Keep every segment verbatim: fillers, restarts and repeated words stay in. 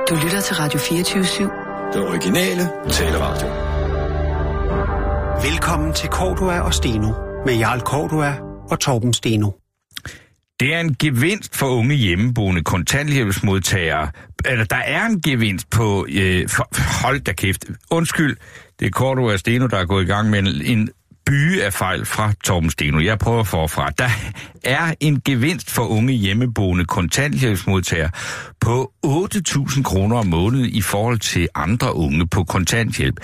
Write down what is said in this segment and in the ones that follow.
Du lytter til Radio fireogtyve syv. Den originale taleradio. Velkommen til Cordua og Steno med Jarl Cordua og Torben Steno. Det er en gevinst for unge hjemmeboende kontanthjælpsmodtagere. Eller der er en gevinst på... Øh, for, hold da kæft. Undskyld, det er Cordua og Steno, der er gået i gang med en, en byge af fejl fra Torben Steno. Jeg prøver forfra. Der er en gevinst for unge hjemmeboende kontanthjælpsmodtagere på otte tusind kroner om måneden i forhold til andre unge på kontanthjælp.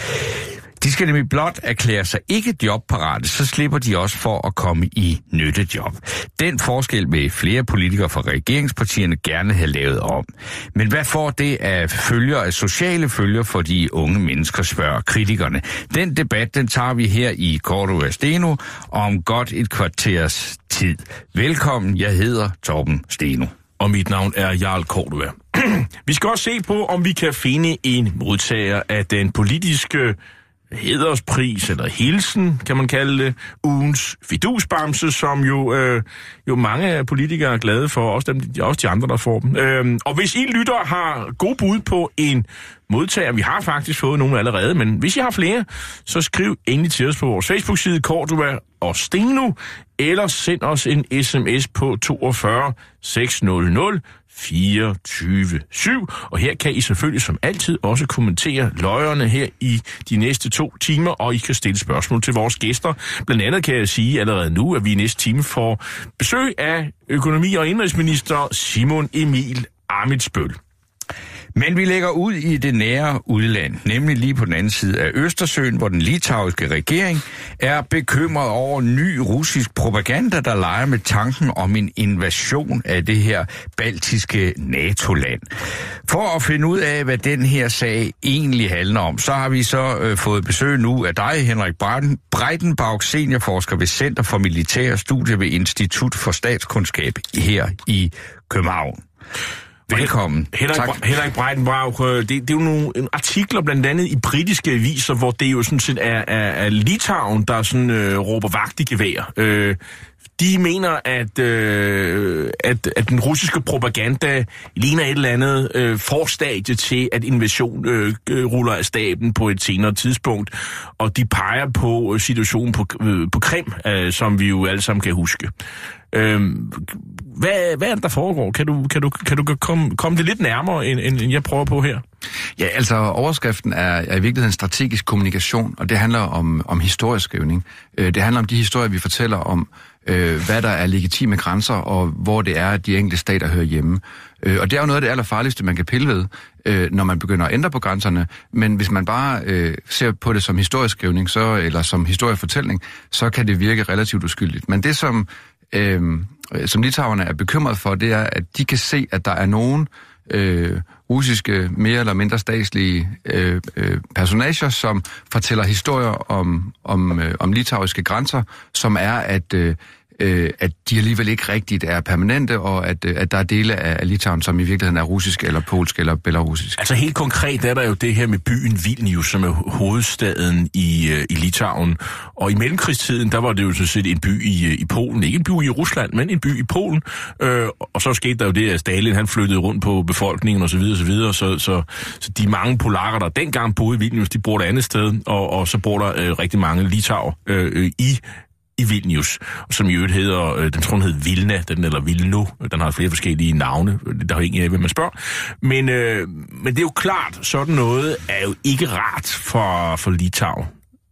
De skal nemlig blot erklære sig ikke jobparate, så slipper de også for at komme i nyttejob. Den forskel vil flere politikere fra regeringspartierne gerne have lavet om. Men hvad får det af følger, af sociale følger for de unge mennesker, spørger kritikerne. Den debat, den tager vi her i Cordua og Steno om godt et kvarters tid. Velkommen, jeg hedder Torben Steno. Og mit navn er Jarl Cordua. Vi skal også se på, om vi kan finde en modtager af den politiske hæderspris, eller hilsen, kan man kalde det, ugens fidusbamse, som jo, øh, jo mange politikere er glade for, også, dem, også de andre, der får dem. Øh, og hvis I lytter har god bud på en modtager, vi har faktisk fået nogle allerede, men hvis I har flere, så skriv endelig til os på vores Facebook-side, Cordua og Steno, eller send os en sms på toogfyrre seks nul nul fireogtyve syv, og her kan I selvfølgelig som altid også kommentere løjerne her i de næste to timer, og I kan stille spørgsmål til vores gæster. Blandt andet kan jeg sige allerede nu, at vi i næste time får besøg af økonomi- og indenrigsminister Simon Emil Ammitzbøll. Men vi lægger ud i det nære udland, nemlig lige på den anden side af Østersøen, hvor den litauiske regering er bekymret over ny russisk propaganda, der leger med tanken om en invasion af det her baltiske NATO-land. For at finde ud af, hvad den her sag egentlig handler om, så har vi så øh, fået besøg nu af dig, Henrik Breitenbach, seniorforsker ved Center for Militære Studier ved Institut for Statskundskab her i København. Velkommen. Henrik, Henrik Breitenbach, det, det er jo nogle artikler blandt andet i britiske aviser, hvor det jo sådan set er, er, er Litauen, der sådan øh, råber vagt i gevær. Øh, de mener, at, øh, at, at den russiske propaganda ligner et eller andet øh, forstadie til, at invasion øh, ruller af staben på et senere tidspunkt. Og de peger på situationen på, øh, på Krim, øh, som vi jo alle sammen kan huske. Øh, Hvad, hvad er det, der foregår? Kan du, kan du, kan du komme, komme det lidt nærmere, end, end jeg prøver på her? Ja, altså overskriften er, er i virkeligheden strategisk kommunikation, og det handler om, om historieskrivning. Det handler om de historier, vi fortæller om, øh, hvad der er legitime grænser, og hvor det er, at de enkelte stater hører hjemme. Og det er jo noget af det allerfarligste, man kan pille ved, øh, når man begynder at ændre på grænserne. Men hvis man bare øh, ser på det som historieskrivning, så, eller som historiefortælling, så kan det virke relativt uskyldigt. Men det, som Øh, som litauerne er bekymret for, det er, at de kan se, at der er nogen øh, russiske, mere eller mindre statslige øh, øh, personager, som fortæller historier om, om, øh, om litauiske grænser, som er, at, øh, at de alligevel ikke rigtigt er permanente, og at, at der er dele af Litauen, som i virkeligheden er russisk, eller polsk, eller belarusisk. Altså helt konkret er der jo det her med byen Vilnius, som er hovedstaden i, i Litauen. Og i mellemkrigstiden, der var det jo så set en by i, i Polen. Ikke en by i Rusland, men en by i Polen. Øh, og så skete der jo det, at Stalin han flyttede rundt på befolkningen osv. osv. Så, så, så, så de mange polakker, der dengang boede i Vilnius, de bor et andet sted. Og, og så bor der øh, rigtig mange litauer øh, i i Vilnius, som i øvrigt hedder, den tror den hedder Vilna, den eller Vilno, den har flere forskellige navne, der er ingen af, hvad man spørger. Men, øh, men det er jo klart, sådan noget er jo ikke rart for, for Litauen.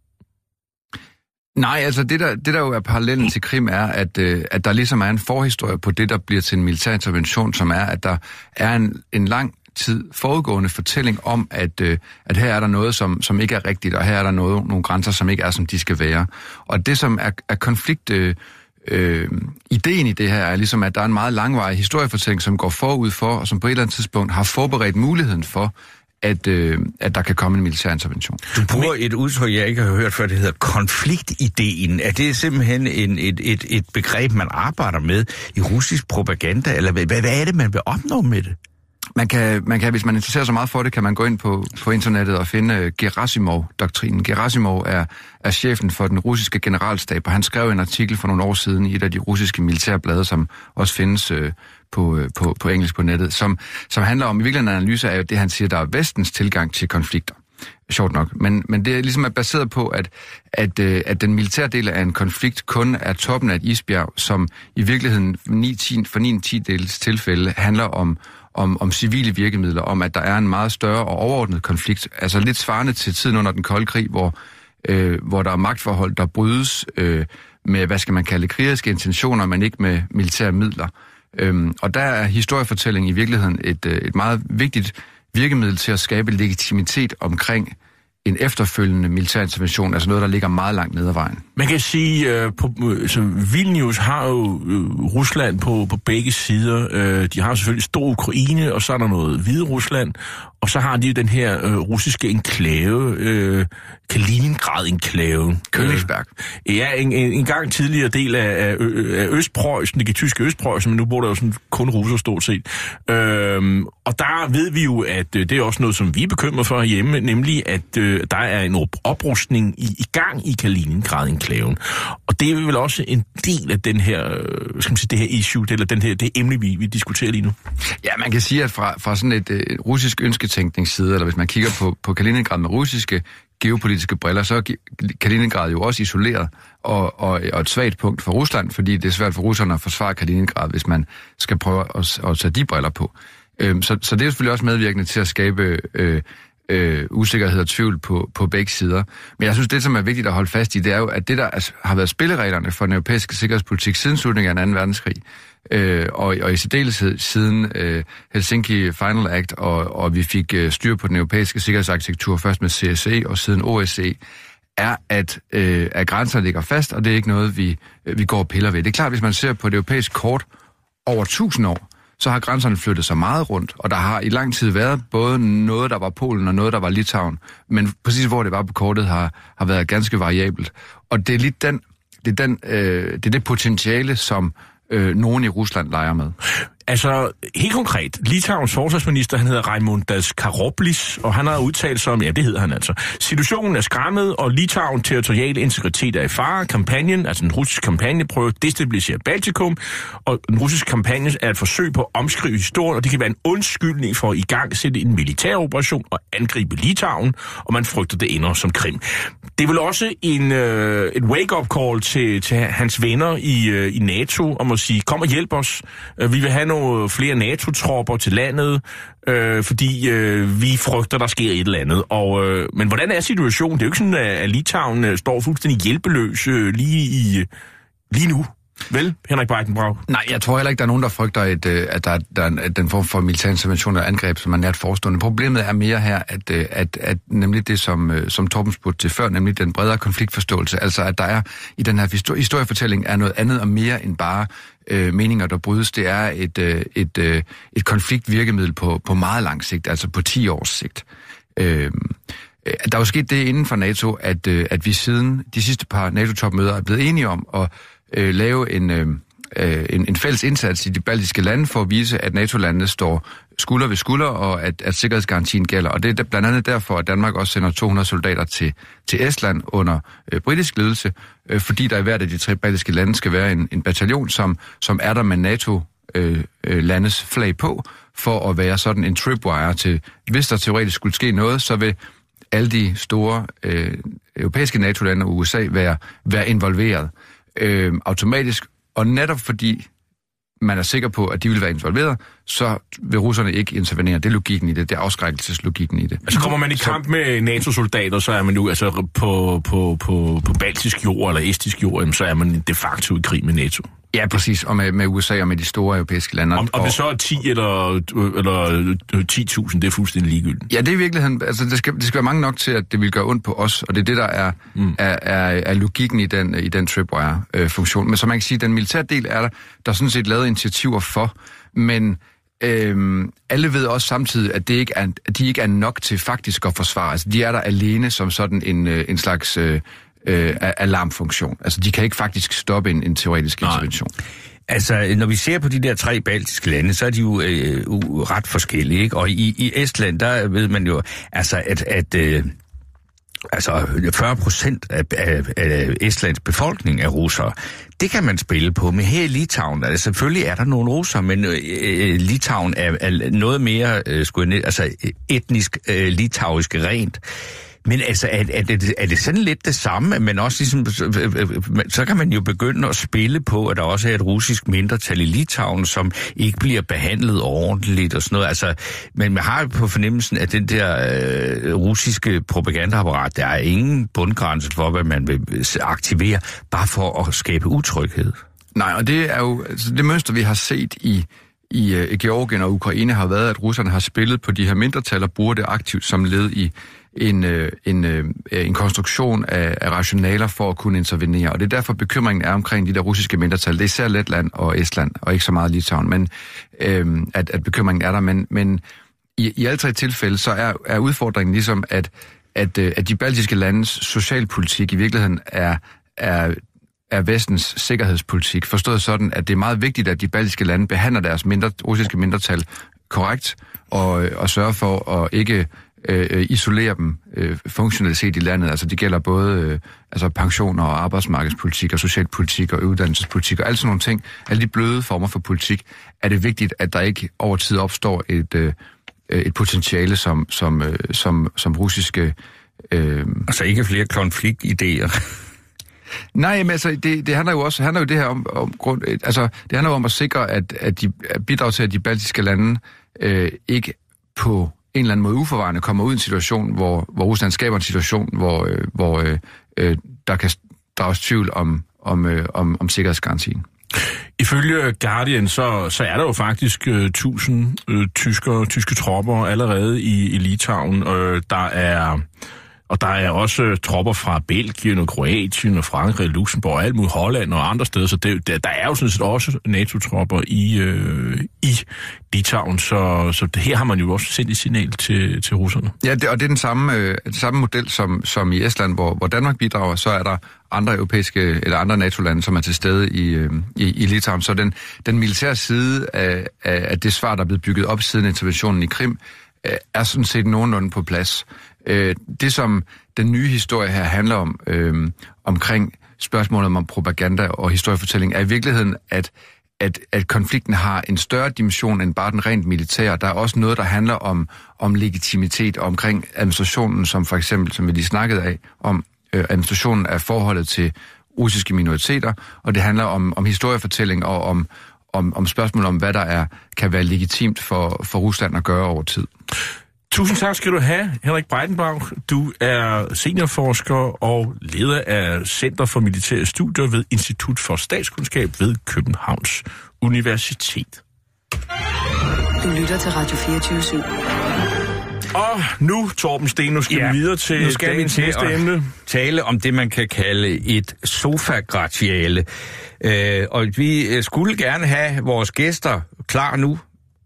Nej, altså det der, det der jo er parallellen til Krim er, at, øh, at der ligesom er en forhistorie på det, der bliver til en militær intervention, som er, at der er en, en lang tid forudgående fortælling om, at, øh, at her er der noget, som, som ikke er rigtigt, og her er der noget, nogle grænser, som ikke er, som de skal være. Og det, som er, er konflikt... Øh, øh, ideen i det her er ligesom, at der er en meget langvarig historiefortælling, som går forud for, og som på et eller andet tidspunkt har forberedt muligheden for, at, øh, at der kan komme en militær intervention. Du bruger et udtryk, jeg ikke har hørt før, det hedder konfliktideen. Er det simpelthen en, et, et, et begreb, man arbejder med i russisk propaganda, eller hvad, hvad er det, man vil opnå med det? Man kan, man kan, hvis man interesserer sig meget for det, kan man gå ind på, på internettet og finde Gerasimov-doktrinen. Gerasimov er, er chefen for den russiske generalstab, og han skrev en artikel for nogle år siden i et af de russiske militærblade, som også findes øh, på, på, på engelsk på nettet, som, som handler om, i virkeligheden en analyse af det, han siger, der er vestens tilgang til konflikter. Sjovt nok. Men, men det er ligesom er baseret på, at, at, at den militære del af en konflikt kun er toppen af et isbjerg, som i virkeligheden ni, ti, for ni ti dels tilfælde handler om om, om civile virkemidler, om at der er en meget større og overordnet konflikt, altså lidt svarende til tiden under den kolde krig, hvor, øh, hvor der er magtforhold, der brydes øh, med, hvad skal man kalde, krigeriske intentioner, men ikke med militære midler. Øhm, og der er historiefortælling i virkeligheden et, et meget vigtigt virkemiddel til at skabe legitimitet omkring en efterfølgende militær intervention, altså noget, der ligger meget langt ned ad vejen. Man kan sige, uh, på, så Vilnius har jo uh, Rusland på, på begge sider. Uh, de har selvfølgelig stor Ukraine, og så er der noget Hvide Rusland, og så har de jo den her uh, russiske enklave, uh, Kaliningrad-enklaven. Königsberg. Uh, ja, en, en, en gang tidligere del af, af, af Østpreussen, det tyske Østpreussen, men nu bor der jo sådan kun russer stort set. Uh, og der ved vi jo, at uh, det er også noget, som vi er bekymret for hjemme, nemlig at uh, der er en oprustning i, i gang i Kaliningrad-enklaven. Og det er vel også en del af den her, øh, skal man sige, det her issue, eller den her, det emne, vi, vi diskuterer lige nu. Ja, man kan sige, at fra, fra sådan et øh, russisk ønsketænkningsside, eller hvis man kigger på, på Kaliningrad med russiske geopolitiske briller, så er Kaliningrad jo også isoleret og, og, og et svagt punkt for Rusland, fordi det er svært for russerne at forsvare Kaliningrad, hvis man skal prøve at, at tage de briller på. Øhm, så, så det er selvfølgelig også medvirkende til at skabe øh, øh, usikkerhed og tvivl på, på begge sider. Men jeg synes, det, som er vigtigt at holde fast i, det er jo, at det, der er, har været spillereglerne for den europæiske sikkerhedspolitik siden slutningen af den anden verdenskrig, øh, og, og i særdeleshed siden øh, Helsinki Final Act, og, og vi fik øh, styr på den europæiske sikkerhedsarkitektur, først med C S E og siden O S C E, er, at, øh, at grænser ligger fast, og det er ikke noget, vi, vi går og piller ved. Det er klart, hvis man ser på det europæiske kort over tusind år, så har grænserne flyttet sig meget rundt, og der har i lang tid været både noget, der var Polen, og noget, der var Litauen, men præcis hvor det var på kortet, har, har været ganske variabelt. Og det er lidt den, det, er den, øh, det, er det potentiale, som øh, nogen i Rusland leger med. Altså, helt konkret, Litauens forsvarsminister, han hedder Raimundas Karoblis, og han har udtalt sig om, ja, det hedder han altså. Situationen er skræmmet, og Litauens territoriale integritet er i fare. Kampagnen, altså den russiske kampagne, prøver at destabilisere Baltikum, og den russiske kampagne er et forsøg på at omskrive historien, og det kan være en undskyldning for at i gang sætte en militær operation og angribe Litauen, og man frygter, det ender som Krim. Det er vel også en, øh, et wake-up call til, til hans venner i, øh, i NATO, om at sige, kom og hjælp os, vi vil have nogle flere NATO-tropper til landet, øh, fordi øh, vi frygter, der sker et eller andet. Og, øh, men hvordan er situationen? Det er jo ikke sådan, at Litauen øh, står fuldstændig hjælpeløs øh, lige, i, lige nu. Vel, Henrik Breitenbach? Nej, jeg tror heller ikke, der er nogen, der frygter, et, at der, der er den form for militær intervention og angreb, som er nært forestående. Problemet er mere her, at, at, at nemlig det, som, som Torben spurgte til før, nemlig den bredere konfliktforståelse, altså at der er i den her historiefortælling er noget andet og mere end bare øh, meninger, der brydes. Det er et, et, et, et konfliktvirkemiddel på, på meget lang sigt, altså på ti års sigt. Øh, der er jo sket det inden for NATO, at, at vi siden de sidste par NATO-topmøder er blevet enige om at Øh, lave en, øh, en, en fælles indsats i de baltiske lande for at vise, at NATO-landene står skulder ved skulder, og at, at sikkerhedsgarantien gælder. Og det er blandt andet derfor, at Danmark også sender to hundrede soldater til, til Estland under øh, britisk ledelse, øh, fordi der i hvert af de tre baltiske lande skal være en, en bataljon, som, som er der med NATO-landes øh, flag på, for at være sådan en tripwire til, hvis der teoretisk skulle ske noget, så vil alle de store øh, europæiske NATO-lande og U S A være, være involveret. Øh, automatisk, og netop fordi man er sikker på, at de vil være involveret, så vil russerne ikke intervenere. Det er logikken i det, det er afskrækkelseslogikken i det. Altså kommer man i kamp så med NATO-soldater, så er man jo altså på, på, på, på baltisk jord eller estisk jord, så er man de facto i krig med NATO. Ja, præcis, og med, med U S A og med de store europæiske lande. Om, om det så er ti eller, eller ti tusind, det er fuldstændig ligegyldigt. Ja, det er i virkeligheden, altså det skal, det skal være mange nok til, at det vil gøre ondt på os, og det er det, der er, mm. er, er, er logikken i den, i den tripwire-funktion. Men som man kan sige, den militære del er der, der er sådan set lavet initiativer for, men øhm, alle ved også samtidig, at, det ikke er, at de ikke er nok til faktisk at forsvare. Altså, de er der alene som sådan en, en slags Øh, alarmfunktion. Altså, de kan ikke faktisk stoppe en, en teoretisk intervention. Altså, når vi ser på de der tre baltiske lande, så er de jo øh, ret forskellige, ikke? Og i, i Estland, der ved man jo, altså, at, at øh, altså fyrre procent af, af, af Estlands befolkning er russere. Det kan man spille på, men her i Litauen, altså selvfølgelig er der nogle russere, men øh, Litauen er, er noget mere, øh, skulle jeg, altså etnisk øh, litauisk rent. Men altså, er, er, det, er det sådan lidt det samme, men også ligesom, så kan man jo begynde at spille på, at der også er et russisk mindretal i Litauen, som ikke bliver behandlet ordentligt og sådan noget. Altså, men man har jo på fornemmelsen, at den der øh, russiske propagandaapparat, der er ingen bundgrænse for, hvad man vil aktivere, bare for at skabe utryghed. Nej, og det er jo altså det mønster, vi har set i i uh, Georgien og Ukraine, har været, at russerne har spillet på de her mindretal og bruger det aktivt som led i en, uh, en, uh, en konstruktion af, af rationaler for at kunne intervenere. Og det er derfor bekymringen er omkring de der russiske mindretal. Det er især Letland og Estland, og ikke så meget Litauen, men uh, at, at bekymringen er der. Men, men i, i alle tre tilfælde, så er, er udfordringen ligesom, at, at, uh, at de baltiske landes socialpolitik i virkeligheden er, er er vestens sikkerhedspolitik, forstået sådan, at det er meget vigtigt, at de baltiske lande behandler deres mindre, russiske mindretal korrekt, og, og sørger for at ikke øh, isolere dem øh, funktionelt set i landet. Altså det gælder både øh, altså pensioner og arbejdsmarkedspolitik og socialpolitik og uddannelsespolitik og alle sådan nogle ting. Alle de bløde former for politik, er det vigtigt, at der ikke over tid opstår et, øh, et potentiale, som, som, øh, som, som russiske... Øh, altså ikke flere konfliktidéer. Nej, men altså, det, det handler jo også handler jo det her om, om grund, altså, det handler jo om at sikre, at, at de bidrager til, at de baltiske lande øh, ikke på en eller anden måde uforvarende kommer ud i en situation, hvor, hvor Rusland skaber en situation, hvor, øh, hvor øh, der kan drages tvivl om, om, øh, om, om sikkerhedsgarantien. Ifølge Guardian, så, så er der jo faktisk øh, tusind øh, tyskere, tyske tropper allerede i, i Litauen. Øh, der er... Og der er også tropper fra Belgien og Kroatien og Frankrig, Luxembourg og alt muligt, Holland og andre steder, så det, der, der er jo sådan set også NATO-tropper i, øh, i Litauen, så, så det, her har man jo også sendt et signal til, til russerne. Ja, det, og det er den samme, øh, den samme model som, som i Estland, hvor, hvor Danmark bidrager, så er der andre europæiske eller andre NATO-lande, som er til stede i, øh, i, i Litauen. Så den, den militære side af, af, af det svar, der er blevet bygget op siden interventionen i Krim, øh, er sådan set nogenlunde på plads. Det, som den nye historie her handler om, øh, omkring spørgsmålet om propaganda og historiefortælling, er i virkeligheden, at, at, at konflikten har en større dimension end bare den rent militære. Der er også noget, der handler om, om legitimitet og omkring administrationen, som for eksempel, som vi lige snakkede af, om øh, administrationen af forholdet til russiske minoriteter, og det handler om, om historiefortælling og om, om, om spørgsmål om, hvad der er, kan være legitimt for, for Rusland at gøre over tid. Tusind tak skal du have, Henrik Breitenbach. Du er seniorforsker og leder af Center for Militære Studier ved Institut for Statskundskab ved Københavns Universitet. Du lytter til Radio fireogtyve syv. Og nu, Torben Steno, skal ja, vi videre til nu skal dagens vi til næste emne. Tale om det, man kan kalde et sofa-gratiale. Øh, og vi skulle gerne have vores gæster klar nu.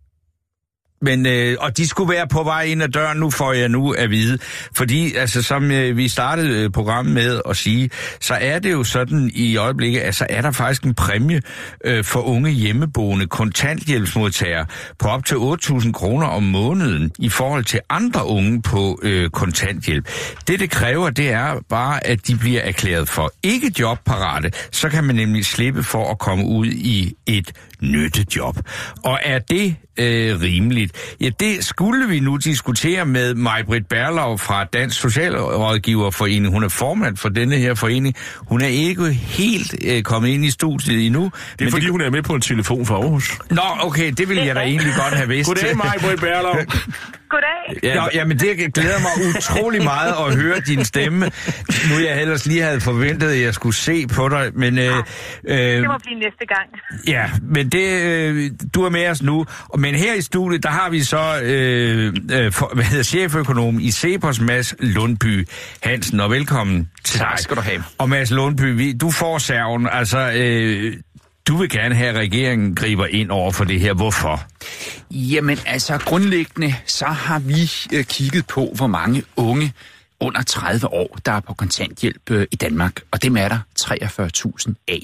Men, øh, og de skulle være på vej ind ad døren, nu får jeg nu at vide. Fordi, altså, som øh, vi startede programmet med at sige, så er det jo sådan i øjeblikket, altså er der faktisk en præmie øh, for unge hjemmeboende kontanthjælpsmodtagere på op til otte tusind kroner om måneden i forhold til andre unge på øh, kontanthjælp. Det, det kræver, det er bare, at de bliver erklæret for ikke jobparate. Så kan man nemlig slippe for at komme ud i et nyttejob. Og er det øh, rimeligt? Ja, det skulle vi nu diskutere med Maj-Britt Berlau fra Dansk Socialrådgiverforening. Hun er formand for denne her forening. Hun er ikke helt øh, kommet ind i studiet endnu. Det er fordi, det... hun er med på en telefon fra Aarhus. Nå, okay, det ville jeg da egentlig godt have vidst. Goddag, Maj-Britt Berlau. Goddag. Ja, jamen det glæder mig utrolig meget at høre din stemme. Nu jeg ellers lige havde forventet, at jeg skulle se på dig, men... Øh, øh, det må blive næste gang. Ja, men det, øh, du er med os nu. Men her i studiet, der har vi så øh, øh, for, hvad hedder, cheføkonom i Cepos, Mads Lundby Hansen, og velkommen til dig. Tak skal du have. Og Mads Lundby, vi, du får serven, altså... Øh, Du vil gerne have, at regeringen griber ind over for det her. Hvorfor? Jamen altså, grundlæggende så har vi øh, kigget på, hvor mange unge under tredive år, der er på kontanthjælp øh, i Danmark. Og dem er der treogfyrre tusind af.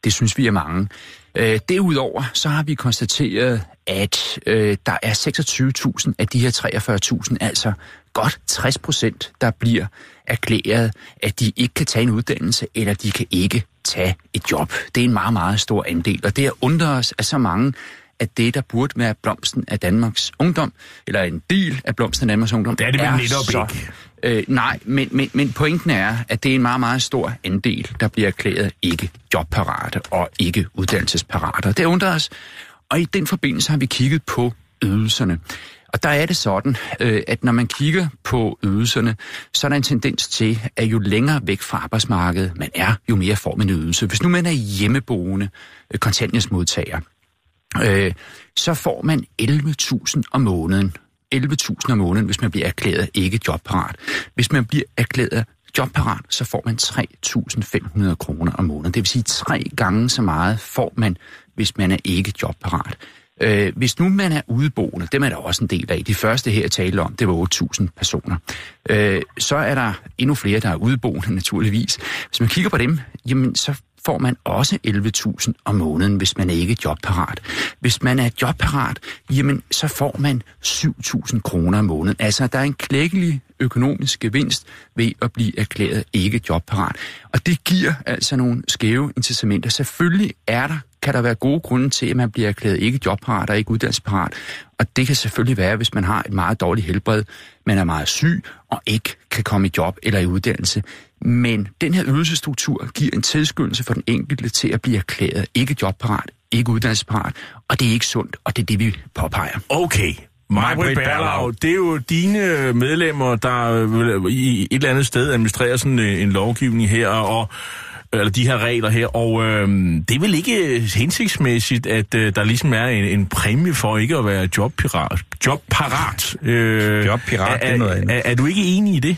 Det synes vi er mange. Øh, derudover så har vi konstateret, at øh, der er seksogtyve tusind af de her treogfyrre tusind, altså godt tres procent, der bliver erklæret, at de ikke kan tage en uddannelse, eller de kan ikke tage et job. Det er en meget, meget stor andel, og det er undrer os, at så mange at det, der burde være blomsten af Danmarks ungdom, eller en del af blomsten af Danmarks ungdom, det er det vel netop så, ikke. Øh, nej, men, men, men pointen er, at det er en meget, meget stor andel, der bliver erklæret ikke jobparate og ikke uddannelsesparate. Det undrer os, og i den forbindelse har vi kigget på ydelserne. Og der er det sådan, øh, at når man kigger på ydelserne, så er der en tendens til, at jo længere væk fra arbejdsmarkedet man er, jo mere får man en ydelse. Hvis nu man er hjemmeboende øh, kontanthjælpsmodtager, øh, så får man elleve tusind om måneden. elleve tusind om måneden, hvis man bliver erklæret ikke jobparat. Hvis man bliver erklæret jobparat, så får man tre tusind fem hundrede kroner om måneden. Det vil sige, tre gange så meget får man, hvis man er ikke jobparat. Øh, hvis nu man er udeboende, dem er der også en del af. De første her, jeg talte om, det var otte tusind personer. Øh, så er der endnu flere, der er udeboende, naturligvis. Hvis man kigger på dem, jamen så får man også elleve tusind om måneden, hvis man er ikke jobparat. Hvis man er jobparat, jamen så får man syv tusind kroner om måneden. Altså, der er en klækkelig økonomisk gevinst ved at blive erklæret ikke jobparat. Og det giver altså nogle skæve incitamenter. Selvfølgelig er der, kan der være gode grunde til, at man bliver erklæret ikke jobparat og ikke uddannelsesparat. Og det kan selvfølgelig være, hvis man har et meget dårligt helbred, man er meget syg og ikke kan komme i job eller i uddannelse. Men den her ydelsesstruktur giver en tilskyndelse for den enkelte til at blive erklæret ikke jobparat, ikke uddannelsesparat, og det er ikke sundt, og det er det, vi påpeger. Okay. Maj-Britt Berlau, det er jo dine medlemmer, der i et eller andet sted administrerer sådan en lovgivning her, og eller de her regler her, og øh, det er vel ikke hensigtsmæssigt, at øh, der ligesom er en, en præmie for ikke at være jobpirat, jobparat. Øh, Jobpirat, er, det er noget andet. Er, er du ikke enig i det?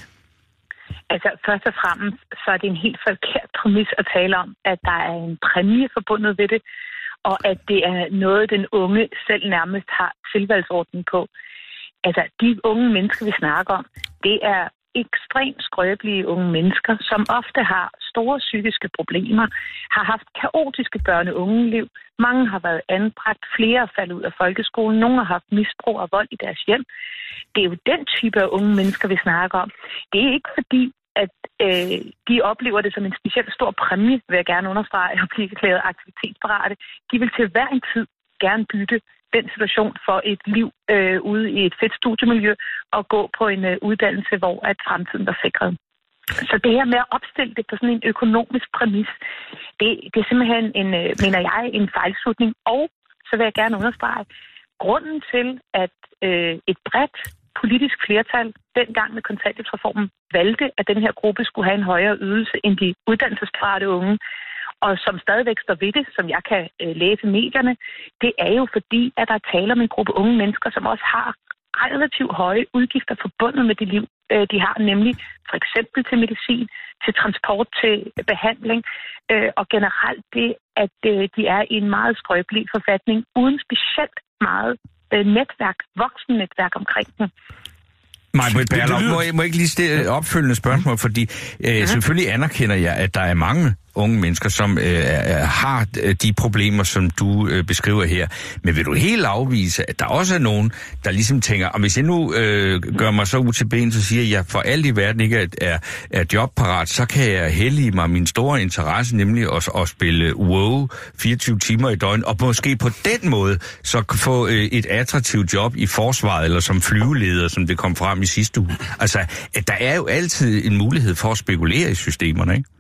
Altså, først og fremmest, så er det en helt forkert præmis at tale om, at der er en præmie forbundet ved det, og at det er noget, den unge selv nærmest har tilvalgsordning på. Altså, de unge mennesker, vi snakker om, det er ekstremt skrøbelige unge mennesker, som ofte har store psykiske problemer, har haft kaotiske børne-unge-liv. Mange har været anbragt, flere er faldet ud af folkeskolen, nogle har haft misbrug og vold i deres hjem. Det er jo den type af unge mennesker, vi snakker om. Det er ikke fordi, at øh, de oplever det som en specielt stor præmie, vil jeg gerne understrege, at blive erklæret aktivitetsparate. De vil til hver en tid gerne bytte den situation for et liv øh, ude i et fedt studiemiljø og gå på en øh, uddannelse, hvor at fremtiden var sikret. Så det her med at opstille det på sådan en økonomisk præmis, det, det er simpelthen, en, øh, mener jeg, en fejlslutning. Og så vil jeg gerne understrege, grunden til, at øh, et bredt politisk flertal dengang med kontanthjælpsreformen valgte, at den her gruppe skulle have en højere ydelse end de uddannelsesparate unge, og som stadigvæk står ved det, som jeg kan øh, læse i medierne, det er jo fordi, at der taler om en gruppe unge mennesker, som også har relativt høje udgifter forbundet med det liv, øh, de har, nemlig for eksempel til medicin, til transport, til behandling, øh, og generelt det, at øh, de er i en meget skrøbelig forfatning, uden specielt meget øh, netværk, voksennetværk omkring dem. Maj-Britt Berlau, må jeg, må jeg ikke lige stille opfølgende spørgsmål, fordi øh, selvfølgelig anerkender jeg, at der er mange unge mennesker, som øh, har de problemer, som du øh, beskriver her. Men vil du helt afvise, at der også er nogen, der ligesom tænker, om hvis jeg nu øh, gør mig så ud til ben, så siger jeg, at jeg for alt i verden ikke er, er, er jobparat, så kan jeg hellige mig min store interesse, nemlig at, at spille WoW fireogtyve timer i døgn, og måske på den måde så få øh, et attraktivt job i forsvaret, eller som flyveleder, som det kom frem i sidste uge. Altså, at der er jo altid en mulighed for at spekulere i systemerne, ikke?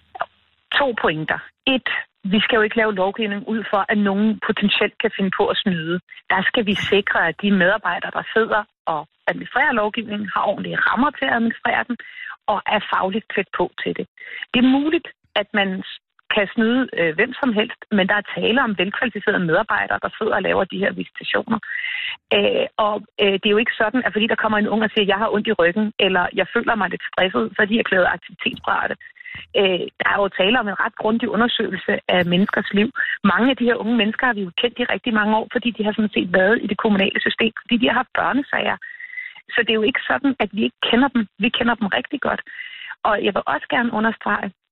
To pointer. Et, vi skal jo ikke lave lovgivning ud for, at nogen potentielt kan finde på at snyde. Der skal vi sikre, at de medarbejdere, der sidder og administrerer lovgivningen, har ordentlige rammer til at administrere den, og er fagligt klædt på til det. Det er muligt, at man kan snyde øh, hvem som helst, men der er tale om velkvalificerede medarbejdere, der sidder og laver de her visitationer. Øh, og øh, det er jo ikke sådan, at fordi der kommer en ung og siger, at jeg har ondt i ryggen, eller jeg føler mig lidt stresset, så er de erklæret aktivitetsparate. Øh, der er jo tale om en ret grundig undersøgelse af menneskers liv. Mange af de her unge mennesker har vi jo kendt i rigtig mange år, fordi de har sådan set været i det kommunale system, fordi de har haft børnesager. Så det er jo ikke sådan, at vi ikke kender dem. Vi kender dem rigtig godt. Og jeg vil også gerne understrege,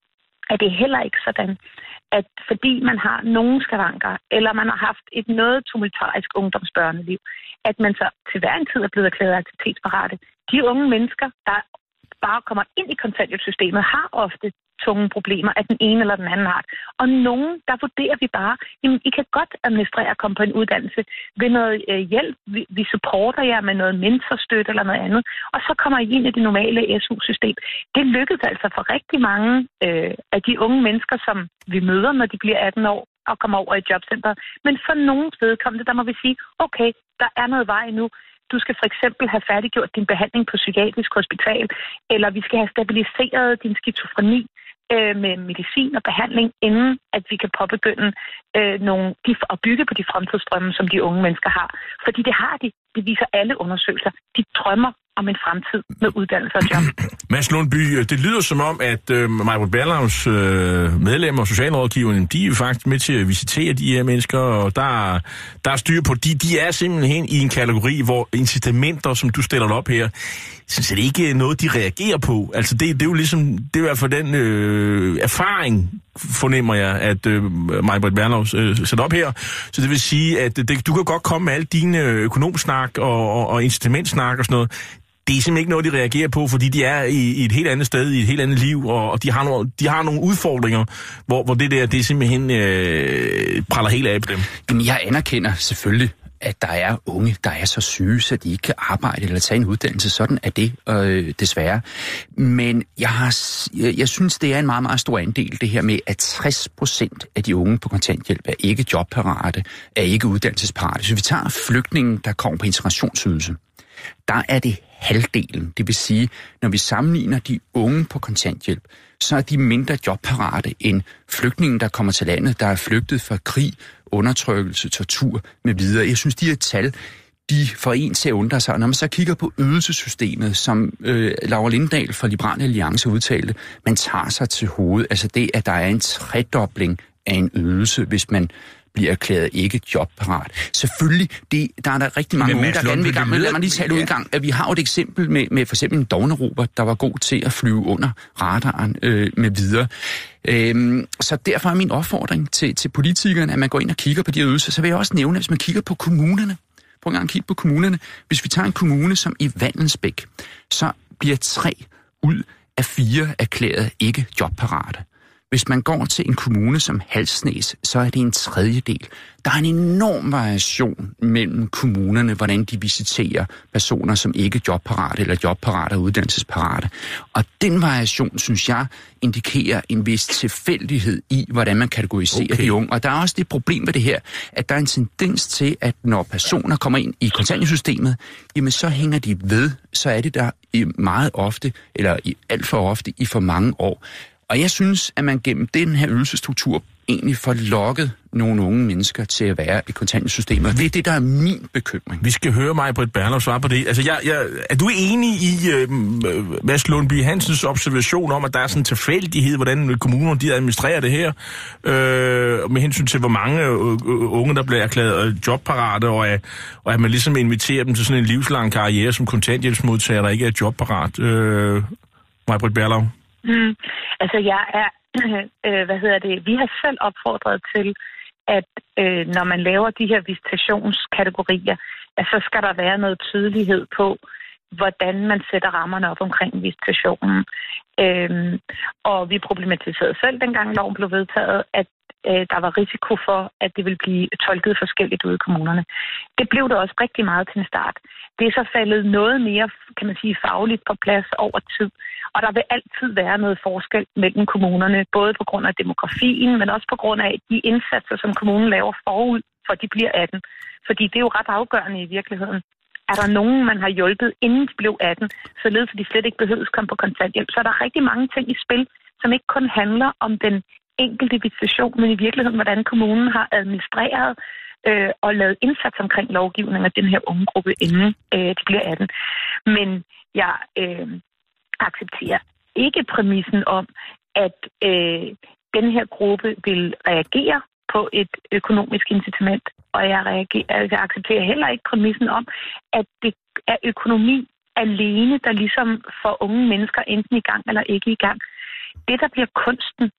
er det heller ikke sådan, at fordi man har nogle skavanker, eller man har haft et noget tumultarisk ungdomsbørneliv, at man så til hver en tid er blevet erklæret aktivitetsparate. De unge mennesker, der bare kommer ind i kontanthjælpssystemet, har ofte tunge problemer af den ene eller den anden art. Og nogen, der vurderer vi bare, jamen, I kan godt administrere at komme på en uddannelse ved noget øh, hjælp. Vi, vi supporter jer med noget mentorstøtte eller noget andet. Og så kommer I ind i det normale S U-system. Det lykkedes altså for rigtig mange øh, af de unge mennesker, som vi møder, når de bliver atten år og kommer over i jobcenteret. Men for nogens vedkommende, der må vi sige, okay, der er noget vej nu. Du skal for eksempel have færdiggjort din behandling på psykiatrisk hospital, eller vi skal have stabiliseret din skizofreni øh, med medicin og behandling, inden at vi kan påbegynde øh, nogle, de, at bygge på de fremtidsdrømme, som de unge mennesker har. Fordi det har de. Det viser alle undersøgelser. De drømmer om en fremtid med uddannelse og job. Mads Lundby, det lyder som om, at øh, Maj-Britt Berlavs øh, medlemmer og socialrådgiverne, de er jo faktisk med til at visitere de her mennesker, og der, der er styr på, de, de er simpelthen i en kategori, hvor incitamenter, som du stiller op her, synes jeg, det ikke er noget, de reagerer på. Altså, det, det er jo ligesom, det er i hvert fald den øh, erfaring, fornemmer jeg, at øh, Maj-Britt Berlav øh, sætter op her. Så det vil sige, at det, du kan godt komme med alle dine økonomsnak og, og, og incitamentsnak og sådan noget. Det er simpelthen ikke noget, de reagerer på, fordi de er i, i et helt andet sted, i et helt andet liv, og, og de, har nogle, de har nogle udfordringer, hvor, hvor det der, det simpelthen øh, praller helt af på dem. Jamen, jeg anerkender selvfølgelig, at der er unge, der er så syge, så de ikke kan arbejde eller tage en uddannelse. Sådan er det øh, desværre. Men jeg, har, jeg, jeg synes, det er en meget, meget stor andel, det her med, at tres procent af de unge på kontanthjælp er ikke jobparate, er ikke uddannelsesparate. Så vi tager flygtningen, der kommer på integrationsydelse. Der er det halvdelen. Det vil sige, når vi sammenligner de unge på kontanthjælp, så er de mindre jobparate end flygtningen, der kommer til landet, der er flygtet fra krig, undertrykkelse, tortur med videre. Jeg synes, de her tal, de får en til at undre sig. Når man så kigger på ydelsessystemet, som øh, Laura Lindahl fra Liberal Alliance udtalte, man tager sig til hovedet. Altså det, at der er en tredobling af en ydelse, hvis man bliver erklæret ikke jobparat. Selvfølgelig, det, der er der rigtig mange unge, der gerne vil i gang med. Lad mig lige tale ud en gang. At vi har jo et eksempel med, med for eksempel en Dovne-Robert, der var god til at flyve under radaren øh, med videre. Øhm, så derfor er min opfordring til, til politikerne, at man går ind og kigger på de ydelser. Så vil jeg også nævne, at hvis man kigger på kommunerne, prøv en gang at kigge på kommunerne. Hvis vi tager en kommune som i Vallensbæk, så bliver tre ud af fire erklæret ikke jobparate. Hvis man går til en kommune som Halsnæs, så er det en tredjedel. Der er en enorm variation mellem kommunerne, hvordan de visiterer personer, som ikke er jobparate eller jobparate og uddannelsesparate. Og den variation, synes jeg, indikerer en vis tilfældighed i, hvordan man kategoriserer okay. de unge. Og der er også det problem med det her, at der er en tendens til, at når personer kommer ind i kontanthjælpssystemet, jamen så hænger de ved, så er det der meget ofte, eller alt for ofte i for mange år. Og jeg synes, at man gennem den her ydelsesstruktur egentlig får lokket nogle unge mennesker til at være i kontanthjælpssystemet. Det er det, der er min bekymring. Vi skal høre Maj-Britt Berlav svare på det. Altså, jeg, jeg, er du enig i øh, Mads Lundby Hansens observation om, at der er sådan en tilfældighed, hvordan kommunerne de administrerer det her, øh, med hensyn til, hvor mange øh, unge, der bliver erklæret jobparate, og, at, og at man ligesom inviterer dem til sådan en livslang karriere som kontanthjælpsmodtager, der ikke er jobparat? Øh, Maj-Britt Berlav? Mm. Altså, jeg er, øh, hvad hedder det, vi har selv opfordret til, at øh, når man laver de her visitationskategorier, at så skal der være noget tydelighed på, hvordan man sætter rammerne op omkring visitationen. Øhm, og vi problematiserede selv, dengang loven blev vedtaget, at øh, der var risiko for, at det ville blive tolket forskelligt ude i kommunerne. Det blev det også rigtig meget til en start. Det er så faldet noget mere, kan man sige, fagligt på plads over tid. Og der vil altid være noget forskel mellem kommunerne, både på grund af demografien, men også på grund af de indsatser, som kommunen laver forud, for de bliver atten. Fordi det er jo ret afgørende i virkeligheden. Er der nogen, man har hjulpet, inden de blev atten, således at de slet ikke behøves at komme på kontanthjælp, så er der rigtig mange ting i spil, som ikke kun handler om den enkelte visitation, men i virkeligheden, hvordan kommunen har administreret øh, og lavet indsats omkring lovgivningen af den her unge gruppe, inden øh, de bliver atten. Men jeg øh, accepterer ikke præmissen om, at øh, den her gruppe vil reagere på et økonomisk incitament, og jeg, reagerer, jeg accepterer heller ikke præmissen om, at det er økonomi alene, der ligesom får unge mennesker enten i gang eller ikke i gang. Det, der bliver kunsten,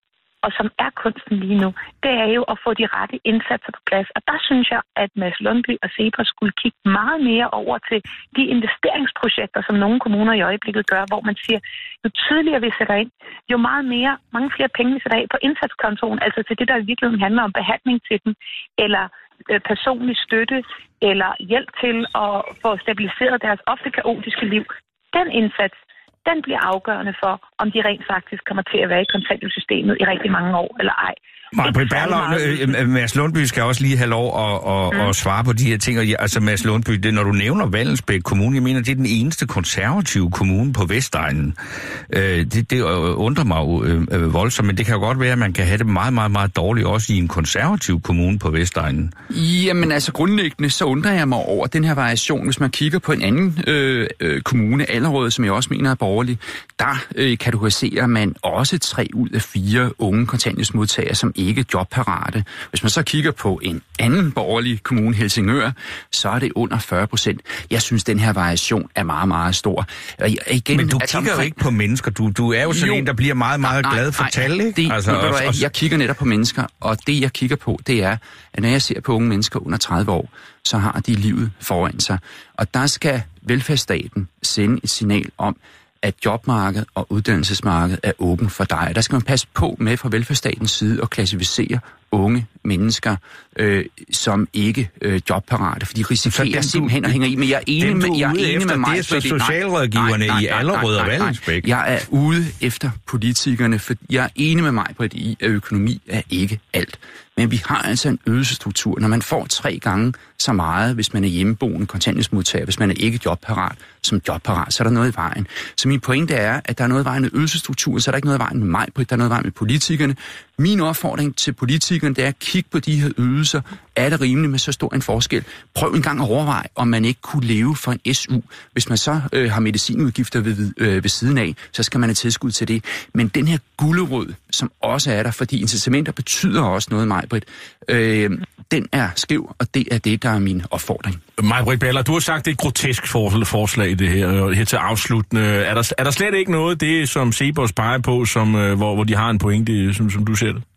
og som er kunsten lige nu, det er jo at få de rette indsatser på plads. Og der synes jeg, at Mads Lundby og Cepos skulle kigge meget mere over til de investeringsprojekter, som nogle kommuner i øjeblikket gør, hvor man siger, jo tydeligere vi sætter ind, jo meget mere, mange flere penge vi sætter af på indsatskontoen, altså til det, der i virkeligheden handler om behandling til dem, eller øh, personlig støtte, eller hjælp til at få stabiliseret deres ofte kaotiske liv. Den indsats, den bliver afgørende for, om de rent faktisk kommer til at være i kontanthjælpssystemet i rigtig mange år, eller ej. Maj-Britt Berlund, Mads Lundby skal også lige have lov at, at, mm. at svare på de her ting. Altså Mads Lundby, det, når du nævner Vallensbæk Kommune, jeg mener, det er den eneste konservative kommune på Vestegnen. Øh, det, det undrer mig jo øh, voldsomt, men det kan jo godt være, at man kan have det meget, meget, meget dårligt også i en konservativ kommune på Vestegnen. Jamen altså grundlæggende, så undrer jeg mig over den her variation. Hvis man kigger på en anden øh, øh, kommune, Allerød, som jeg også mener er borgerlig, der øh, kategoriserer man også tre ud af fire unge kontanthjælpsmodtagere som ikke jobparate. Hvis man så kigger på en anden borgerlig kommune, Helsingør, så er det under fyrre procent. Jeg synes, den her variation er meget, meget stor. Og igen, men du kigger omkring... jo ikke på mennesker. Du, du er jo sådan jo. en, der bliver meget, meget nej, glad for tal, ikke? Det, altså, og, og... Jeg kigger netop på mennesker, og det, jeg kigger på, det er, at når jeg ser på unge mennesker under tredive år, så har de livet foran sig. Og der skal velfærdsstaten sende et signal om, at jobmarkedet og uddannelsesmarkedet er åben for dig. Der skal man passe på med fra velfærdsstatens side at klassificere unge mennesker øh, som ikke øh, jobparate, for de risikerer simpelthen at hænge i. Men jeg er enig med, jeg er enig med mig. Det er så socialrådgiverne i Allerød og Vallensbæk. Jeg er ude efter politikerne, for jeg er enig med mig på, at økonomi er ikke alt. Men vi har altså en ydelsesstruktur. Når man får tre gange så meget, hvis man er hjemmeboende kontanthjælpsmodtager, hvis man er ikke jobparat som jobparat, så er der noget i vejen. Så min pointe er, at der er noget i vejen med ydelsesstrukturen, så er der ikke noget i vejen med mig, der er noget i vejen med politikerne. Min opfordring til politikerne, det er at kigge på de her ydelser. Er det rimeligt med så stor en forskel? Prøv en gang at overveje, om man ikke kunne leve for en S U. Hvis man så øh, har medicinudgifter ved, øh, ved siden af, så skal man have tilskud til det. Men den her gulerod, som også er der, fordi incitamenter betyder også noget, Maj-Britt, øh, den er skæv, og det er det, der er min opfordring. Maj-Britt Baller, du har sagt, det er et grotesk forslag, det her, her til afsluttende. Er der, er der slet ikke noget, det som Cepos peger på, som, hvor, hvor de har en pointe, som, som du ser det?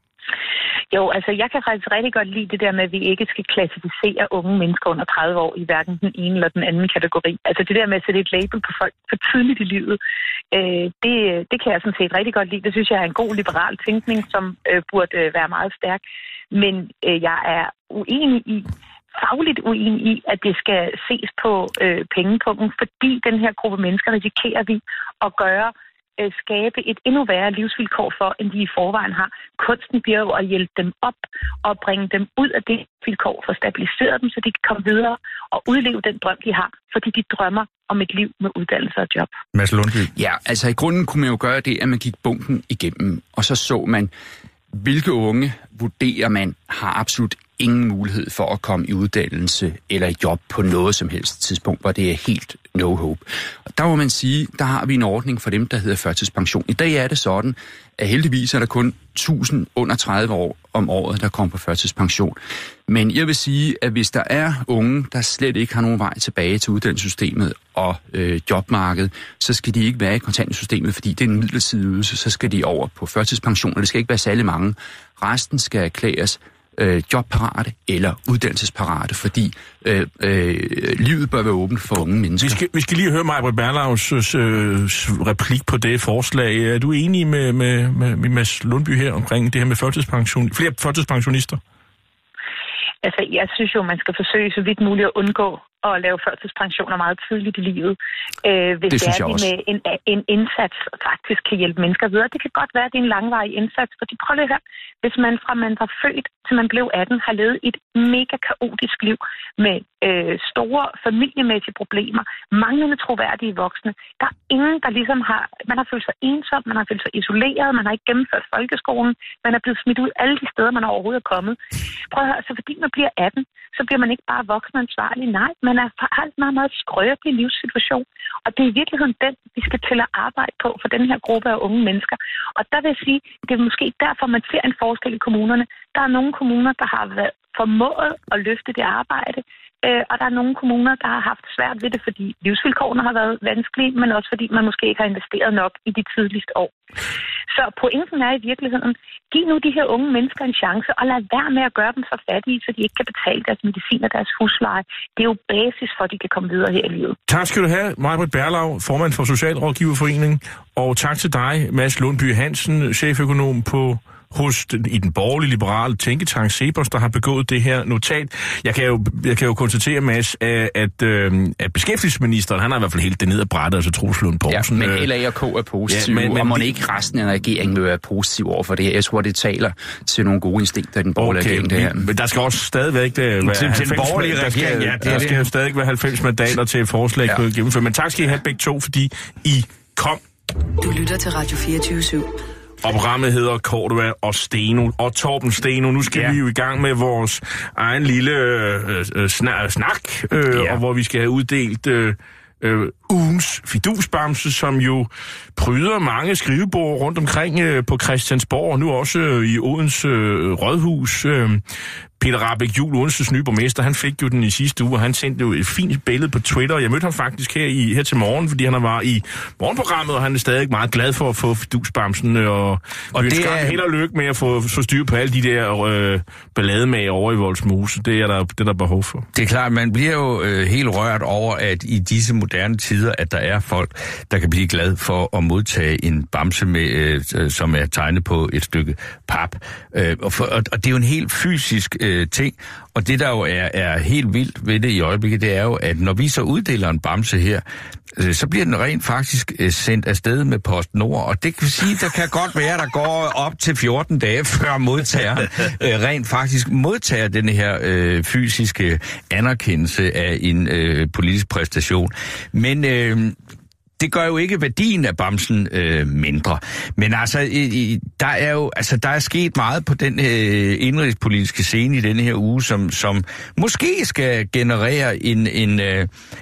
Jo, altså jeg kan faktisk rigtig godt lide det der med, at vi ikke skal klassificere unge mennesker under tredive år i hverken den ene eller den anden kategori. Altså det der med at sætte et label på folk for tidligt i livet, øh, det, det kan jeg sådan set rigtig godt lide. Det synes jeg er en god liberal tænkning, som øh, burde være meget stærk. Men øh, jeg er uenig i, fagligt uenig i, at det skal ses på øh, pengepunkten, fordi den her gruppe mennesker risikerer vi at gøre skabe et endnu værre livsvilkår for, end de i forvejen har. Kunsten bliver jo at hjælpe dem op og bringe dem ud af det vilkår, for at stabilisere dem, så de kan komme videre og udleve den drøm, de har, fordi de drømmer om et liv med uddannelse og job. Mads Lundby. Ja, altså i grunden kunne man jo gøre det, at man gik bunken igennem, og så så man, hvilke unge vurderer man har absolut ingen mulighed for at komme i uddannelse eller i job på noget som helst tidspunkt, hvor det er helt no hope. Og der må man sige, der har vi en ordning for dem, der hedder førtidspension. I dag er det sådan, at heldigvis er der kun tusind under tredive år om året, der kommer på førtidspension. Men jeg vil sige, at hvis der er unge, der slet ikke har nogen vej tilbage til uddannelsessystemet og øh, jobmarkedet, så skal de ikke være i kontanthjælpssystemet, fordi det er en midlertidig ydelse, så skal de over på førtidspension, og det skal ikke være særlig mange. Resten skal erklæres øh, jobparate eller uddannelsesparate, fordi øh, øh, livet bør være åbent for unge mennesker. Vi skal, vi skal lige høre Maj-Britt Berlaus øh, replik på det forslag. Er du enig med, med, med, med Mads Lundby her omkring det her med førtidspension, flere førtidspensionister? Altså, jeg synes jo, man skal forsøge så vidt muligt at undgå at lave førtidspensioner meget tidligt i livet. Øh, hvis det, det er, de med en, en indsats faktisk kan hjælpe mennesker videre. Det kan godt være, at det er en langvarig indsats, fordi prøv lige her. Hvis man fra man var født til man blev atten, har levet et mega kaotisk liv med øh, store familiemæssige problemer, manglende troværdige voksne. Der er ingen, der ligesom har... Man har følt sig ensom, man har følt sig isoleret, man har ikke gennemført folkeskolen, man er blevet smidt ud alle de steder, man overhovedet er kommet. Prøv at høre, så fordi man bliver atten, så bliver man ikke bare voksen og ansvarlig. Nej, man er har en meget, meget skrøbelig livssituation. Og det er i virkeligheden den, vi skal til at arbejde på for den her gruppe af unge mennesker. Og der vil jeg sige, det er måske derfor, man ser en forskel i kommunerne. Der er nogle kommuner, der har været formået at løfte det arbejde. Øh, og der er nogle kommuner, der har haft svært ved det, fordi livsvilkårene har været vanskelige, men også fordi man måske ikke har investeret nok i de tidligste år. Så pointen er i virkeligheden, giv nu de her unge mennesker en chance, og lad være med at gøre dem så fattige, så de ikke kan betale deres medicin og deres husleje. Det er jo basis for, at de kan komme videre her i livet. Tak skal du have, Maj-Britt Berlau, formand for Socialrådgiverforeningen, og tak til dig, Mads Lundby Hansen, cheføkonom på hos den, i den borgerlige liberale tænketank Cepos, der har begået det her notat. Jeg kan jo, jeg kan jo konstatere, Mads, at, at, øh, at beskæftigelsesministeren, han har i hvert fald helt det ned ad brættet, altså Troels Lund Poulsen. Ja, men L A og K er positiv, ja, men, men, og må ikke resten af regeringen vil være positiv over for det her. Jeg tror, det taler til nogle gode instinkter i den borgerlige okay, regering, det her. Men der skal også stadigvæk det være til, halvfems, den borgerlige regering, skal, ja, det der skal det. stadig være halvfems mandater til et forslag ja. gennemført. Men tak skal I have begge to, fordi I kom. Du lytter til Radio fireogtyve syv. Og programmet hedder Cordua og Steno. Og Torben Steno, nu skal ja. vi jo i gang med vores egen lille øh, øh, snak, øh, ja. og hvor vi skal have uddelt øh, øh, ugens fidusbamse, som jo pryder mange skrivebord rundt omkring øh, på Christiansborg, og nu også øh, i Odense øh, Rådhus. Øh, Peter Rahbæk Juhl, Odenses nye borgmester, han fik jo den i sidste uge, og han sendte jo et fint billede på Twitter. Jeg mødte ham faktisk her, i, her til morgen, fordi han var i morgenprogrammet, og han er stadig meget glad for at få fidusbamsen, og, og vi ønsker ham held og lykke med at få, få styr på alle de der øh, ballademager over i Vollsmose. Det er der, det er der behov for. Det er klart, man bliver jo øh, helt rørt over, at i disse moderne tider, at der er folk, der kan blive glad for at modtage en bamse, med, øh, som er tegnet på et stykke pap. Øh, og, for, og, og det er jo en helt fysisk ting, og det der jo er, er helt vildt ved det i øjeblikket, det er jo, at når vi så uddeler en bamse her, så bliver den rent faktisk sendt afsted med PostNord, og det kan sige, der kan godt være, der går op til fjorten dage, før modtageren rent faktisk modtager den her øh, fysiske anerkendelse af en øh, politisk præstation. Men øh, det gør jo ikke værdien af bamsen øh, mindre. Men altså, i, der er jo altså der er sket meget på den øh, indrigspolitiske scene i denne her uge, som som måske skal generere en en øh,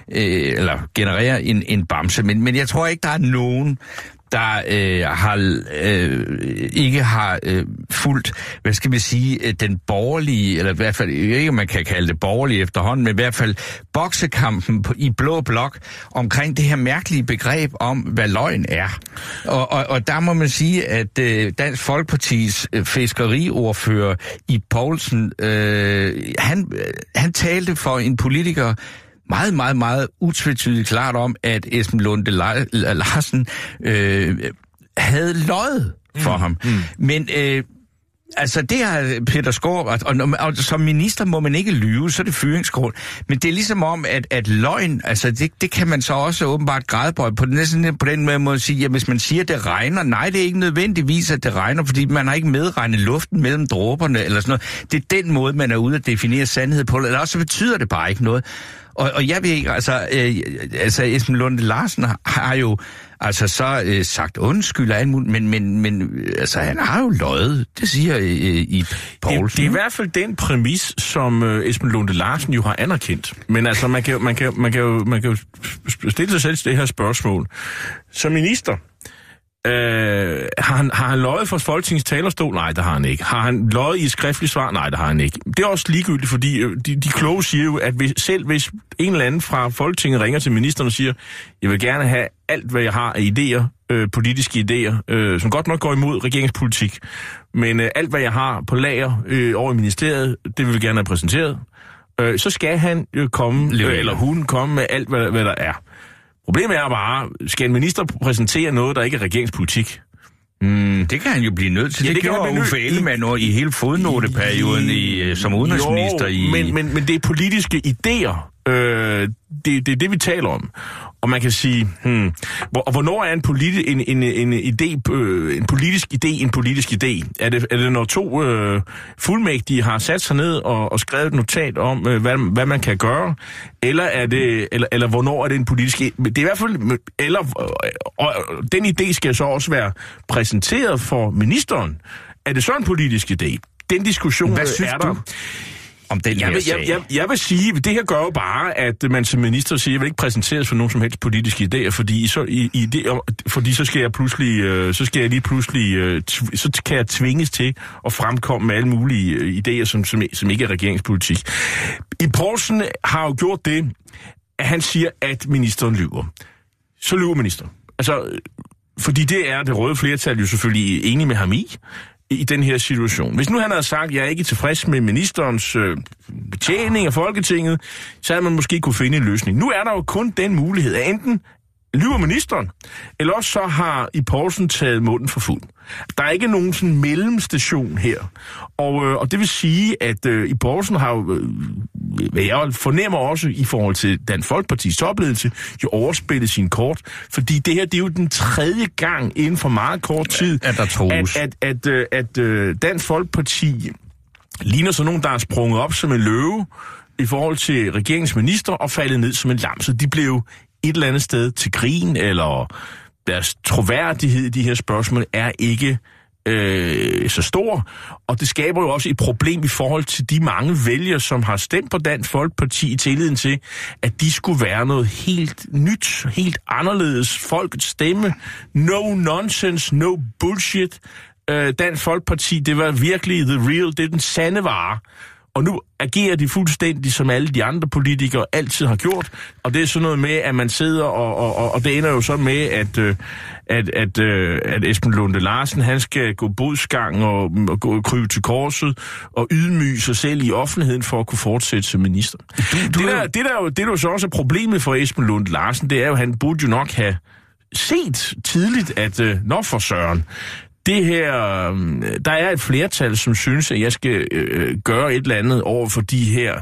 eller generere en en bamse. Men men jeg tror ikke, der er nogen, der øh, har, øh, ikke har øh, fulgt, hvad skal vi sige, den borgerlige, eller i hvert fald, ikke man kan kalde det borgerlige efterhånden, men i hvert fald boksekampen på, i blå blok omkring det her mærkelige begreb om, hvad løgn er. Og, og, og der må man sige, at øh, Dansk Folkepartis øh, fiskeriordfører i Poulsen, øh, han, han talte for en politiker, meget, meget, meget utvetydigt klart om, at Esben Lunde Larsen øh, havde løjet for mm, ham. Mm. Men øh, altså det har Peter Skaarup, og, og, og som minister må man ikke lyve, så er det fyringsgrund. Men det er ligesom om, at, at løgn, altså det, det kan man så også åbenbart gradbøje på. Næsten på den måde må sige, at hvis man siger, at det regner, nej, det er ikke nødvendigvis, at det regner, fordi man har ikke medregnet luften mellem dråberne eller sådan noget. Det er den måde, man er ude at definere sandhed på, eller også betyder det bare ikke noget. Og, og jeg ved ikke, altså, øh, altså Esben Lunde Larsen har, har jo altså så øh, sagt undskyld af en men, men, men altså, han har jo løjet, det siger øh, i Poulsen. Det, det er i hvert fald den præmis, som øh, Esben Lunde Larsen jo har anerkendt. Men altså, man kan, man kan, man kan, jo, man kan jo stille sig selv det her spørgsmål. Som minister, Øh, har, han, har han løjet for Folketingets talerstol? Nej, det har han ikke. Har han løjet i et skriftligt svar? Nej, det har han ikke. Det er også ligegyldigt, fordi de, de kloge siger jo, at hvis, selv hvis en eller anden fra Folketinget ringer til ministeren og siger, jeg vil gerne have alt, hvad jeg har af idéer, øh, politiske idéer, øh, som godt nok går imod regeringspolitik, men øh, alt, hvad jeg har på lager øh, over i ministeriet, det vil jeg gerne have præsenteret, øh, så skal han øh, komme, øh, eller hun komme med alt, hvad, hvad der er. Problemet er bare, skal en minister præsentere noget, der ikke er regeringspolitik? Mm, det kan han jo blive nødt til. Ja, det, det gjorde Uffe Ellemann i hele fodnoteperioden i, som udenrigsminister. Jo, i... men, men, men det er politiske idéer. Øh, det, det er det, vi taler om. Og man kan sige, hmm, hvor, og hvornår er en, politi- en, en, en, idé, øh, en politisk idé en politisk idé? Er det, er det når to øh, fuldmægtige har sat sig ned og, og skrevet et notat om, øh, hvad, hvad man kan gøre? Eller er det, eller, eller hvornår er det en politisk idé? Det er i hvert fald, eller, og, og den idé skal så også være præsenteret for ministeren. Er det så en politisk idé? Den diskussion hvad synes er der. Du? om den jeg her vil, sag. Jeg, jeg, jeg vil sige, det her gør jo bare, at man som minister siger, jeg vil ikke præsenteres for nogen som helst politiske idéer, fordi så, i, i det, fordi så skal jeg pludselig, øh, så skal jeg lige pludselig, øh, tv, så kan jeg tvinges til at fremkomme med alle mulige øh, idéer, som, som, som ikke er regeringspolitik. I Poulsen har jo gjort det, at han siger, at ministeren lyver. Så lyver ministeren. Altså, fordi det er det røde flertal jo selvfølgelig enig med ham i, i den her situation. Hvis nu han havde sagt, at jeg er ikke tilfreds med ministerens øh, betjening af Folketinget, så havde man måske kunne finde en løsning. Nu er der jo kun den mulighed, at enten lyver ministeren, eller også så har I Poulsen taget munden for fuld. Der er ikke nogen sådan mellemstation her. Og, øh, og det vil sige, at øh, I Poulsen har jo, øh, hvad jeg fornemmer også i forhold til Dansk Folkepartis topledelse, jo overspillet sin kort. Fordi det her, det er jo den tredje gang inden for meget kort tid, at, der at, at, at, øh, at øh, Dansk Folkeparti ligner sådan nogen, der er sprunget op som en løve i forhold til regeringsminister og faldet ned som en lam. Så de blev et eller andet sted til grin, eller deres troværdighed i de her spørgsmål er ikke øh, så stor. Og det skaber jo også et problem i forhold til de mange vælgere, som har stemt på Dansk Folkeparti i tilliden til, at de skulle være noget helt nyt, helt anderledes. Folkets stemme, no nonsense, no bullshit. Øh, Dansk Folkeparti, det var virkelig the real, det er den sande vare. Og nu agerer de fuldstændig, som alle de andre politikere altid har gjort. Og det er sådan noget med, at man sidder, og, og, og det ender jo så med, at, at, at, at Esben Lunde Larsen, han skal gå bodsgang og, og gå krybe til korset og ydmyge sig selv i offentligheden for at kunne fortsætte som minister. Du, du det, der, det, der jo, det der jo så også er problemet for Esben Lunde Larsen, det er jo, at han burde jo nok have set tidligt, at når for søren, det her, der er et flertal, som synes, at jeg skal øh, gøre et eller andet over for de her,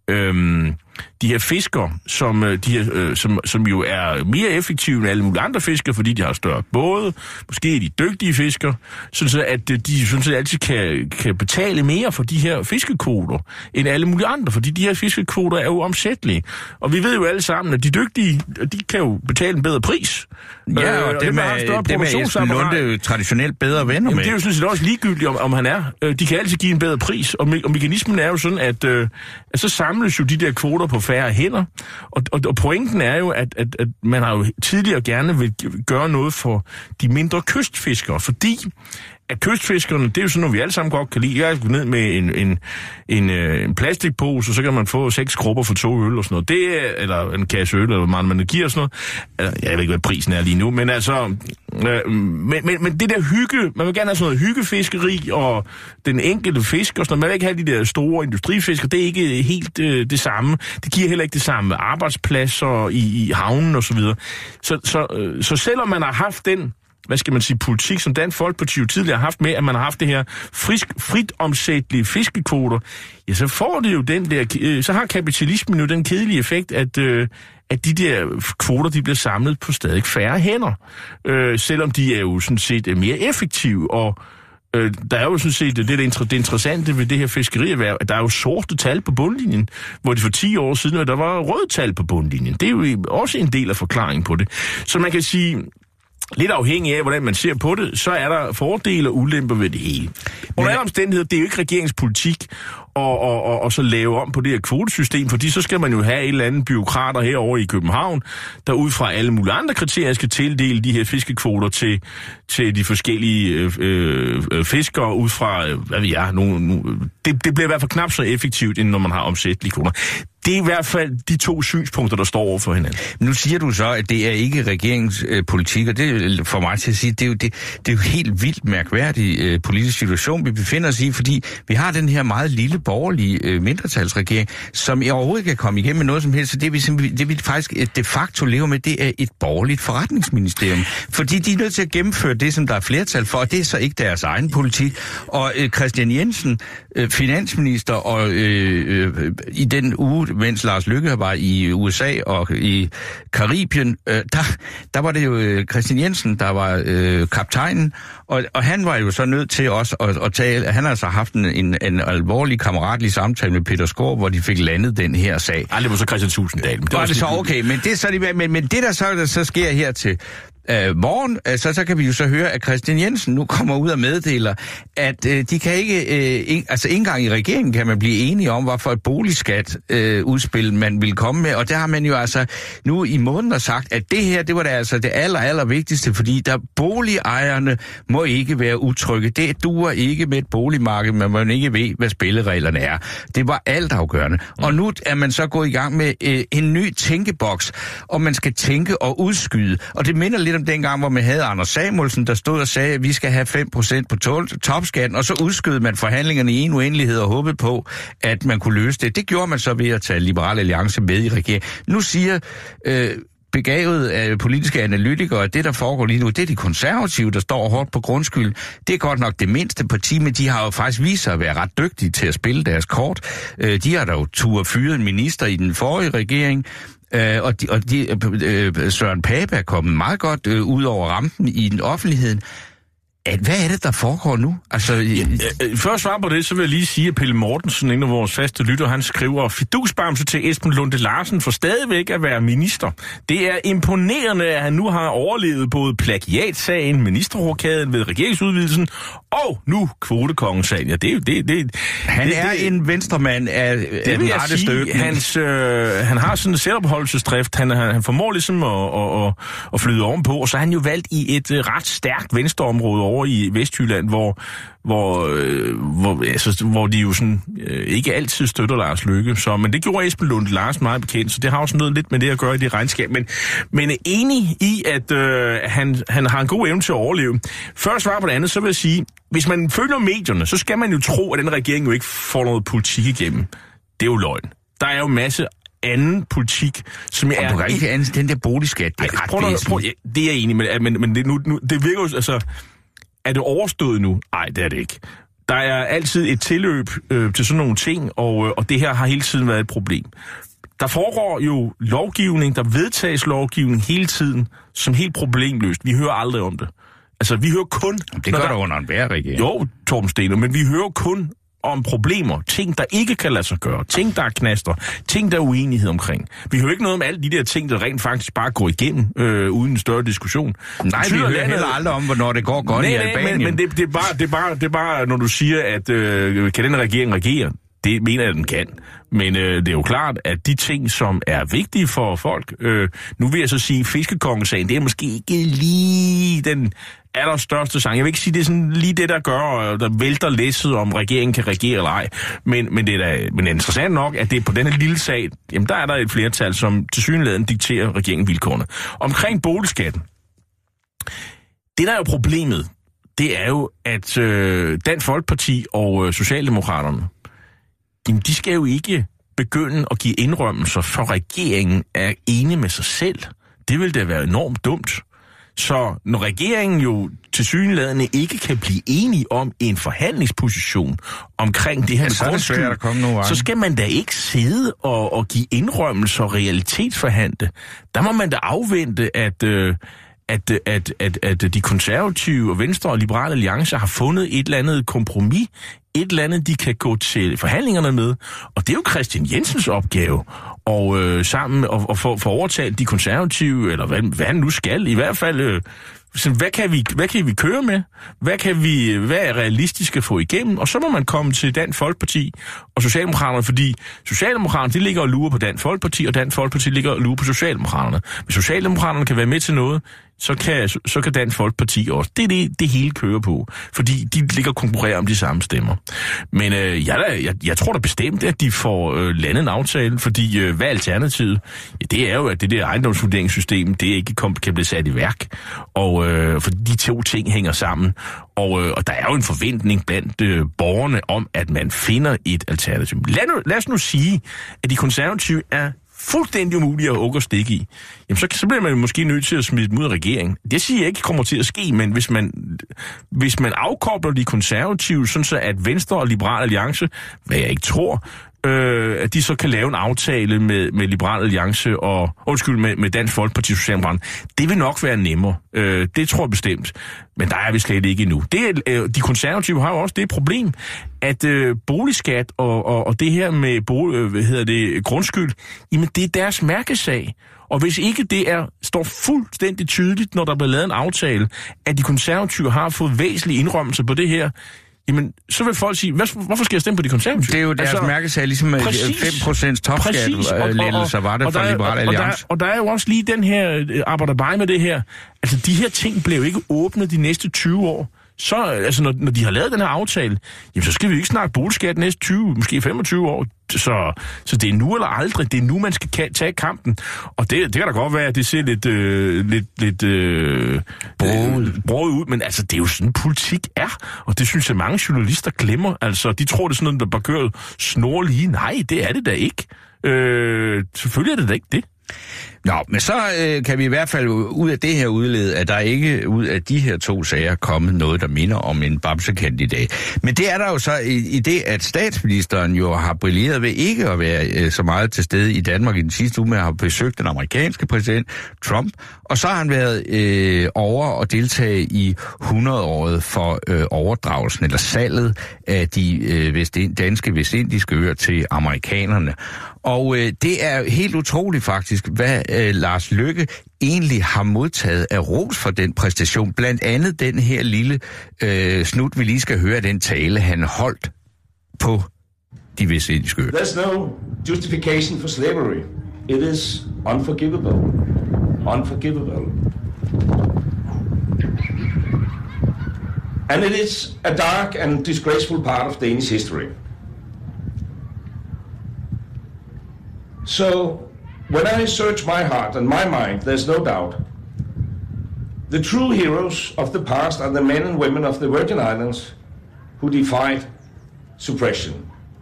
øh, de her fiskere, som, de her, øh, som, som jo er mere effektive end alle mulige andre fiskere, fordi de har større både, måske er de dygtige fiskere, så at de synes, at altid kan, kan betale mere for de her fiskekvoter end alle mulige andre, fordi de her fiskekvoter er jo omsættelige. Og vi ved jo alle sammen, at de dygtige, de kan jo betale en bedre pris. Ja, og, og det med, det med Esben Lunde traditionelt bedre venner med. Det er jo sådan set også ligegyldigt, om, om han er. De kan altid give en bedre pris, og, me- og mekanismen er jo sådan, at, øh, at så samles jo de der kvoter på færre hænder, og, og, og pointen er jo, at, at, at man har jo tidligere gerne vil gøre noget for de mindre kystfiskere, fordi at kystfiskerne, det er jo sådan noget, vi alle sammen godt kan lide. Jeg går ned med en, en, en, en plastikpose, og så kan man få seks krupper for to øl og sådan noget. Det er, eller en kasse øl, eller hvor meget man giver og sådan noget. Jeg ved ikke, hvad prisen er lige nu, men altså... Øh, men, men, men det der hygge, man vil gerne have sådan noget hyggefiskeri, og den enkelte fisk og sådan noget. Man vil ikke have de der store industrifisker, det er ikke helt øh, det samme. Det giver heller ikke det samme arbejdspladser i, i havnen og så videre. Så, så, øh, så selvom man har haft den, hvad skal man sige, politik, som Dansk Folkeparti jo tidligere har haft med, at man har haft det her frisk, frit omsættelige fiskekvoter, ja, så får det jo den der, øh, så har kapitalismen jo den kedelige effekt, at, øh, at de der kvoter, de bliver samlet på stadig færre hænder, øh, selvom de er jo sådan set mere effektive, og øh, der er jo sådan set, det, det, det interessante ved det her fiskerierhverv, at der er jo sorte tal på bundlinjen, hvor de for ti år siden, der var røde tal på bundlinjen. Det er jo også en del af forklaringen på det. Så man kan sige, lidt afhængig af, hvordan man ser på det, så er der fordele og ulemper ved det hele. Under alle omstændigheder, det er jo ikke regeringspolitik og, og, og, og så lave om på det her kvotesystem, fordi så skal man jo have et eller andet byråkrater herovre i København, der ud fra alle mulige andre kriterier skal tildele de her fiskekvoter til, til de forskellige øh, øh, fiskere ud fra, øh, hvad ved jeg, nogle, nogle, det, det bliver i hvert fald knap så effektivt, end når man har omsættelige kvoter. Det er i hvert fald de to synspunkter, der står over for hinanden. Nu siger du så, at det er ikke regeringspolitik, og det er for mig til at sige, det er jo, det, det er jo helt vildt mærkværdig øh, politisk situation, vi befinder os i, fordi vi har den her meget lille borgerlige øh, mindretalsregering, som overhovedet ikke kan komme igennem med noget som helst, så det vi, det vi faktisk de facto lever med, det er et borgerligt forretningsministerium. Fordi de er nødt til at gennemføre det, som der er flertal for, og det er så ikke deres egen politik. Og øh, Kristian Jensen, øh, finansminister, og øh, øh, i den uge, mens Lars Løkke var i U S A og i Karibien, øh, der, der var det jo øh, Kristian Jensen, der var øh, kaptajnen, og, og han var jo så nødt til også at, at tale, han har altså haft en, en, en alvorlig kammeratlig samtale med Peter Skaarup, hvor de fik landet den her sag. Ej, det var så Christian Tulsendal. Det var det så okay, men det, så, men, men det der så, der så sker her til øh, morgen, altså, så kan vi jo så høre, at Christian Jensen nu kommer ud og meddeler, at øh, de kan ikke, øh, en, altså ikke engang i regeringen kan man blive enige om, hvorfor et boligskat øh, udspil man vil komme med, og der har man jo altså nu i måneder sagt, at det her, det var da altså det aller, aller vigtigste, fordi der boligejerne må ikke være utrygge. Det duer ikke med et boligmarked, men man ikke ved, hvad spillereglerne er. Det var altafgørende. Mm. Og nu er man så gået i gang med øh, en ny tænkeboks, og man skal tænke og udskyde. Og det minder lidt om dengang, hvor man havde Anders Samuelsen, der stod og sagde, at vi skal have fem procent på topskatten, og så udskød man forhandlingerne i en uendelighed og håbede på, at man kunne løse det. Det gjorde man så ved at tage Liberal Alliance med i regeringen. Nu siger øh, begavet af politiske analytikere, at det, der foregår lige nu, det er de konservative, der står hårdt på grundskyld. Det er godt nok det mindste parti, men de har jo faktisk vist sig at være ret dygtige til at spille deres kort. Øh, de har da jo tur fyret en minister i den forrige regering, øh, og, de, og de, øh, Søren Pape er kommet meget godt øh, ud over rampen i den offentligheden. At, hvad er det, der foregår nu? Altså, ja, øh, før at svare på det, så vil jeg lige sige, at Pelle Mortensen, en af vores faste lytter, han skriver fidusbamse til Esben Lunde Larsen for stadigvæk at være minister. Det er imponerende, at han nu har overlevet både plagiatsagen, ministerrokaden ved regeringsudvidelsen, og nu kvotekongen-sagen. Ja, det er jo det, det. Han det, er det, en venstremand af, det af vil jeg sige. Hans, øh, han har sådan en selvopholdelsesdrift. Han, han, han formår ligesom at, at, at, at flyde ovenpå, og så er han jo valgt i et uh, ret stærkt venstreområde over i Vestjylland, hvor hvor øh, hvor, altså, hvor de jo sådan øh, ikke altid støtter Lars Løkke. Så, men det gjorde Esben Lunde Larsen meget bekendt, så det har også noget lidt med det at gøre i det regnskab. Men, men enig i, at øh, han, han har en god evne til at overleve. Før at svare på det andet, så vil jeg sige, hvis man følger medierne, så skal man jo tro, at den regering jo ikke får noget politik igennem. Det er jo løgn. Der er jo en masse anden politik, som er... Du kan ikke andet den der boligskat. Det er ej, ret prøv, prøv, ja, det er jeg enig med, men, men det, nu, nu, det virker jo... Altså, er det overstået nu? Nej, det er det ikke. Der er altid et tilløb øh, til sådan nogle ting, og, øh, og det her har hele tiden været et problem. Der foregår jo lovgivning, der vedtages lovgivning hele tiden, som helt problemløst. Vi hører aldrig om det. Altså, vi hører kun... Det gør der under en bæreregering. Jo, Torben Steno, men vi hører kun om problemer, ting, der ikke kan lade sig gøre, ting, der er knaster, ting, der er uenighed omkring. Vi hører ikke noget om alle de der ting, der rent faktisk bare går igennem, øh, uden en større diskussion. Nej, vi hører heller aldrig om, hvornår det går godt nej, i Albanien. Men, men det, det, er bare, det, er bare, det er bare, når du siger, at øh, kan den regering regere? Det mener jeg, den kan. Men øh, det er jo klart, at de ting, som er vigtige for folk, øh, nu vil jeg så sige, fiskekongesagen, det er måske ikke lige den allerstørste sang. Jeg vil ikke sige, det er sådan lige det, der gør, der vælter læsset, om regeringen kan regere eller ej. Men, men, det er da, men det er interessant nok, at det er på denne lille sag, jamen der er der et flertal, som tilsyneladende dikterer regeringen vilkårene. Omkring boligskatten. Det, der er jo problemet, det er jo, at øh, Dansk Folkeparti og øh, Socialdemokraterne, jamen, de skal jo ikke begynde at give indrømmelser, for regeringen er enig med sig selv. Det vil da være enormt dumt. Så når regeringen jo tilsyneladende ikke kan blive enige om en forhandlingsposition omkring det her ja, med grundskyld, så skal man da ikke sidde og, og give indrømmelser og realitetsforhandle. Der må man da afvente, at... Øh, At, at, at, at de konservative og Venstre og Liberale Alliance har fundet et eller andet kompromis, et eller andet, de kan gå til forhandlingerne med. Og det er jo Christian Jensens opgave, og øh, sammen og, og få for overtalt de konservative, eller hvad, hvad han nu skal, i hvert fald... Øh, Så hvad kan vi hvad kan vi køre med? Hvad kan vi hvad er realistisk at få igennem? Og så må man komme til Dansk Folkeparti og Socialdemokraterne, fordi Socialdemokraterne, de ligger og lurer på Dansk Folkeparti, og Dansk Folkeparti ligger og lurer på Socialdemokraterne. Hvis Socialdemokraterne kan være med til noget, så kan så kan Dansk Folkeparti også. Det er det, det hele kører på, fordi de ligger og konkurrerer om de samme stemmer. Men øh, jeg, jeg, jeg tror da bestemt, at de får øh, landet en aftale, fordi øh, hvad er alternativet? Ja, det er jo, at det der ejendomsvurderingssystem, det ikke kom, kan blive sat i værk. Og øh, for de to ting hænger sammen. Og, øh, og der er jo en forventning blandt øh, borgerne om, at man finder et alternativ. Lad, nu, lad os nu sige, at de konservative er fuldstændig umulige at åke og stikke i. Jamen, så, så bliver man måske nødt til at smide dem ud af regeringen. Det siger jeg ikke kommer til at ske, men hvis man, hvis man afkobler de konservative, sådan så at Venstre og Liberal Alliance, hvad jeg ikke tror, øh, at de så kan lave en aftale med, med Liberal Alliance og, undskyld, med, med Dansk Folkeparti og Socialdemokraterne, det vil nok være nemmere. Øh, det tror jeg bestemt. Men der er vi slet ikke endnu. Det er, øh, de konservative har jo også det problem, at øh, boligskat og, og, og det her med bolig, øh, hvad hedder det, grundskyld, jamen det er deres mærkesag. Og hvis ikke det er står fuldstændig tydeligt, når der bliver lavet en aftale, at de konservative har fået væsentlige indrømmelser på det her, jamen, så vil folk sige, hvorfor skal jeg stemme på de konservative? Det er jo deres altså, mærkesag, ligesom præcis, fem procent topskattelettelser var det for Liberal Alliance. Og, og, og der er jo også lige den her, arbejder bare med det her, altså de her ting blev ikke åbnet de næste tyve år. Så, altså når, når de har lavet den her aftale, jamen så skal vi ikke snakke boligskat næste tyve, måske femogtyve år. Så, så det er nu eller aldrig. Det er nu, man skal tage kampen. Og det, det kan da godt være, at det ser lidt, øh, lidt, lidt øh, broget ud, men altså, det er jo sådan, politik er. Og det synes jeg, mange journalister glemmer. Altså, de tror, det er sådan noget, der bare kører snorlige. Nej, det er det da ikke. Øh, selvfølgelig er det da ikke det. Nå, men så øh, kan vi i hvert fald ud af det her udlede, at der ikke ud af de her to sager kommet noget, der minder om en bamsekandidat. Men det er der jo så i, i det, at statsministeren jo har brilleret ved ikke at være øh, så meget til stede i Danmark i den sidste uge, men har besøgt den amerikanske præsident Trump, og så har han været øh, over og deltage i hundrede-året for øh, overdragelsen eller salget af de øh, vest- danske vestindiske øer til amerikanerne. Og øh, det er helt utroligt faktisk, hvad øh, Lars Løkke egentlig har modtaget af ros for den præstation. Blandt andet den her lille øh, snut, vi lige skal høre, den tale, han holdt på de vestindiske øer. There's no justification for slavery. It is unforgivable. Unforgivable. And it is a dark and disgraceful part of Danish history. So, when I search my heart and my mind, there's no doubt. The true heroes of the past are the men and women of the Virgin Islands who defied suppression.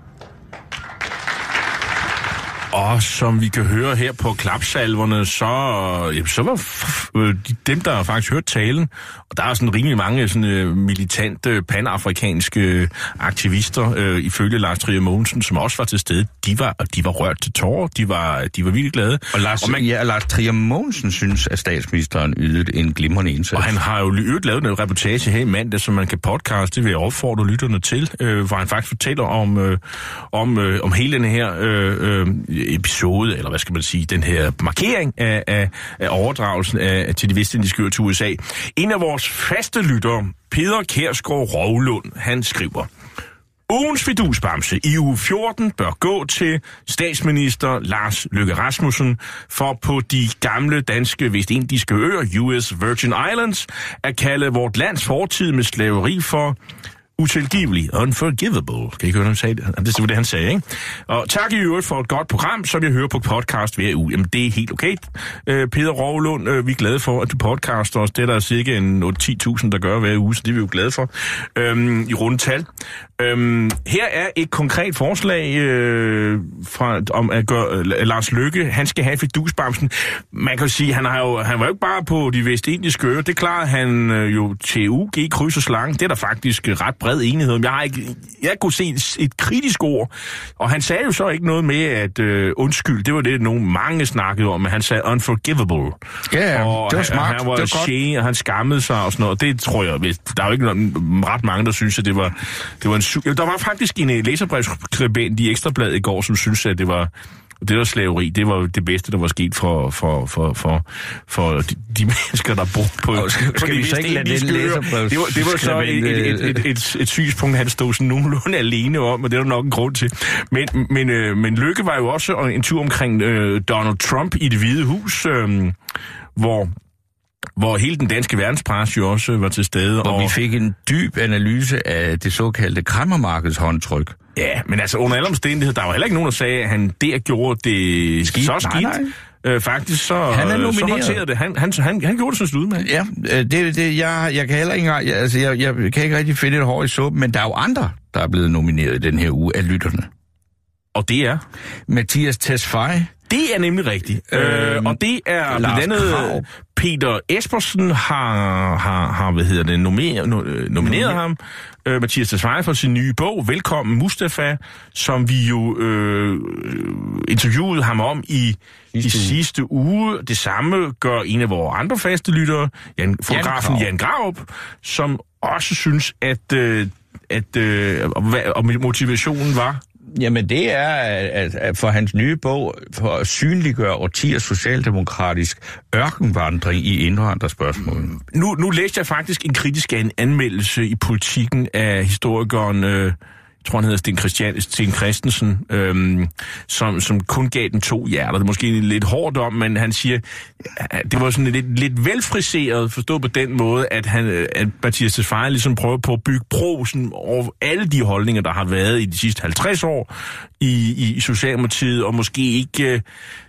Og som vi kan høre her på klapsalverne, så, ja, så var f- de, dem, der faktisk hørt talen, og der er sådan rimelig mange sådan, uh, militante panafrikanske aktivister, uh, ifølge Lars Trier Mogensen, som også var til stede, de var, de var rørt til tårer, de var, de var virkelig glade. Og Lars, og man, ja, Lars Trier Mogensen synes, at statsministeren ydede en glimrende indsats. Og han har jo øvrigt lavet en reportage her i mandag, som man kan podcaste, det vil jeg opfordre lytterne til, uh, hvor han faktisk fortæller om, uh, om, uh, om hele den her uh, uh, episode, eller hvad skal man sige, den her markering af, af, af overdragelsen af, til de vestindiske øer til U S A. En af vores faste lyttere, Peder Kjærsgaard Rovlund, han skriver: Ugens fidusbamse i uge fjorten bør gå til statsminister Lars Løkke Rasmussen for på de gamle danske vestindiske øer, U S Virgin Islands, at kalde vort lands fortid med slaveri for utilgivelig, unforgivable. Kan I ikke høre, han sagde det? Det var det, han sagde, ikke? Og tak i øvrigt for et godt program, som jeg hører på podcast hver uge. Jamen, det er helt okay. Øh, Peter Rovlund, øh, vi er glade for, at du podcaster os. Det er der cirka en otte til ti tusind, der gør hver uge, så det er vi jo glade for. Øhm, I runde tal. Øhm, her er et konkret forslag øh, fra, om at gøre øh, Lars Løkke, han skal have fidusbamsen. Man kan jo sige, han, har jo, han var jo ikke bare på de vestindiske øer. Det klarede han øh, jo til U G, kryds og slange. Det er der faktisk ret bred enighed om. Jeg har ikke, jeg kunne se et, et kritisk ord, og han sagde jo så ikke noget med, at øh, undskyld, det var det, nogen mange snakkede om, men han sagde unforgivable. Ja, og det var han, smart. han var det var shame, og han skammede sig og sådan noget. Det tror jeg, der er jo ikke ret mange, der synes, at det var, det var en su- Der var faktisk en læserbrevsskribent i Ekstrabladet i går, som synes, at det var det der slaveri, det var det bedste, der var sket for, for, for, for, for de, de mennesker, der bor på, og skal, på skal de vi så ikke lade den læserbrevs... Det var, det var så et, et, et, et, et, et synspunkt, han stod sådan nogenlunde alene om, og det er der nok en grund til. Men, men, øh, men Løkke var jo også en tur omkring øh, Donald Trump i Det Hvide Hus, øh, hvor... hvor hele den danske verdenspres jo også var til stede. Hvor og vi fik en dyb analyse af det såkaldte kræmmermarkedshåndtryk. Ja, men altså under alle omstændigheder, der var heller ikke nogen, der sagde, at han der gjorde det skidt. Så skidt. Nej, nej. Øh, faktisk så, han er så håndterede det. Han, han, han, han gjorde det sådan ud med. Ja, det, det, jeg, jeg kan heller ikke jeg, altså, jeg, jeg kan ikke rigtig finde et hår i suppen, men der er jo andre, der er blevet nomineret i den her uge af lytterne. Og det er? Mathias Tesfaye. Det er nemlig rigtigt. Øh, øh, og det er blandt andet Peter Espersen har, har, har hvad hedder det, nomineret, nomineret mm. ham. Øh, Mathias Tesfaye for sin nye bog, Velkommen Mustafa, som vi jo øh, interviewede ham om i i sidste uge. Det samme gør en af vores andre faste lyttere, Jan, fotografen Jan, Jan Graup, som også synes, at, øh, at øh, og motivationen var Jamen det er at, at for hans nye bog for at synliggøre årtiers socialdemokratisk ørkenvandring i indvandrerspørgsmålet. Nu, nu læste jeg faktisk en kritisk an- anmeldelse i Politikken af historikeren, øh, jeg tror han hedder Sten, Christian, Sten Christensen, øh, som, som kun gav den to hjerter. Det er måske lidt hårdt om, men han siger, at det var sådan lidt, lidt velfriseret, forstået på den måde, at, han, at Mattias Tesfaye ligesom prøver på at bygge bro sådan, over alle de holdninger, der har været i de sidste halvtreds år i, i, i Socialdemokratiet, og måske ikke...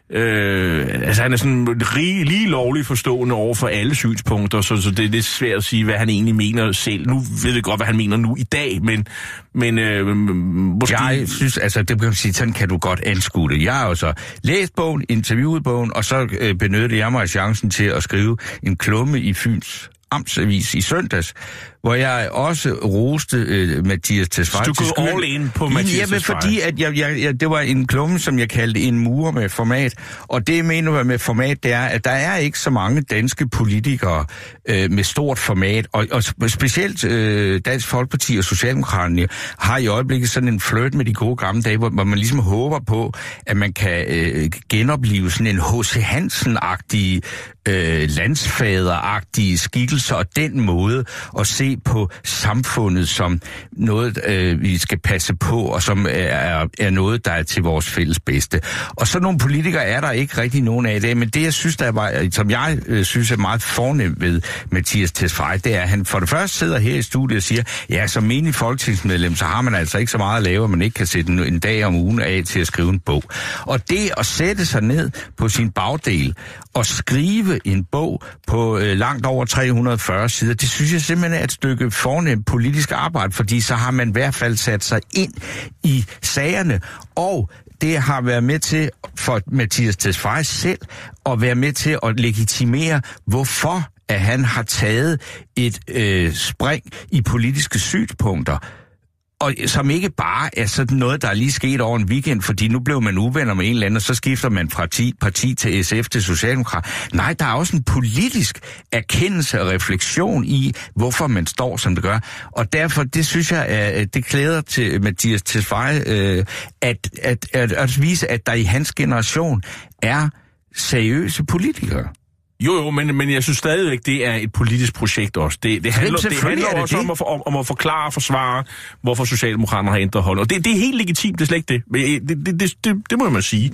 Øh, altså han er sådan rig, lige lovligt forstående over for alle synspunkter, så, så det er lidt svært at sige, hvad han egentlig mener selv. Nu ved vi godt, hvad han mener nu i dag, men, men øh, måske... Jeg synes, altså det kan man sige, sådan kan du godt anskue det. Jeg har jo så læst bogen, interviewet bogen, og så øh, benyttede jeg mig af chancen til at skrive en klumme i Fyns Amtsavis i søndags, hvor jeg også roste øh, Mattias Tesfaye. Så du går all in på Mattias Tesfaye? Ja, fordi at jeg, jeg, jeg, det var en klumme, som jeg kaldte en murer med format. Og det, jeg mener med format, det er, at der er ikke så mange danske politikere øh, med stort format. Og, og specielt øh, Dansk Folkeparti og Socialdemokraterne har i øjeblikket sådan en flirt med de gode gamle dage, hvor, hvor man ligesom håber på, at man kan øh, genopleve sådan en H C Hansen-agtig, øh, landsfader-agtige skikkelser, og den måde at se på samfundet som noget, øh, vi skal passe på, og som er, er noget, der er til vores fælles bedste. Og så nogle politikere er der ikke rigtig nogen af i dag, men det, jeg synes, der var, som jeg øh, synes er meget fornemt ved Mattias Tesfaye, det er, at han for det første sidder her i studiet og siger, ja, som menig folketingsmedlem, så har man altså ikke så meget at lave, at man ikke kan sætte en, en dag om ugen af til at skrive en bog. Og det at sætte sig ned på sin bagdel og skrive en bog på øh, langt over tre hundrede og fyrre sider, det synes jeg simpelthen er et stykke fornemt politisk arbejde, fordi så har man i hvert fald sat sig ind i sagerne, og det har været med til for Mattias Tesfaye selv at være med til at legitimere, hvorfor at han har taget et øh, spring i politiske synspunkter, og som ikke bare er sådan noget, der er lige sket over en weekend, fordi nu blev man uvenner med en eller anden, og så skifter man fra parti, parti til S F til Socialdemokrat. Nej, der er også en politisk erkendelse og refleksion i, hvorfor man står, som det gør. Og derfor, det synes jeg, at det klæder til Mattias Tesfaye, øh, at, at, at, at vise, at der i hans generation er seriøse politikere. Jo, jo, men, men jeg synes stadigvæk, det er et politisk projekt også. Det, det handler, det handler det også det. Om, at, om, om at forklare og forsvare, hvorfor Socialdemokraterne har ændret hold. Og det, det er helt legitimt, det er slet ikke det. Det, det, det, det, det må man sige.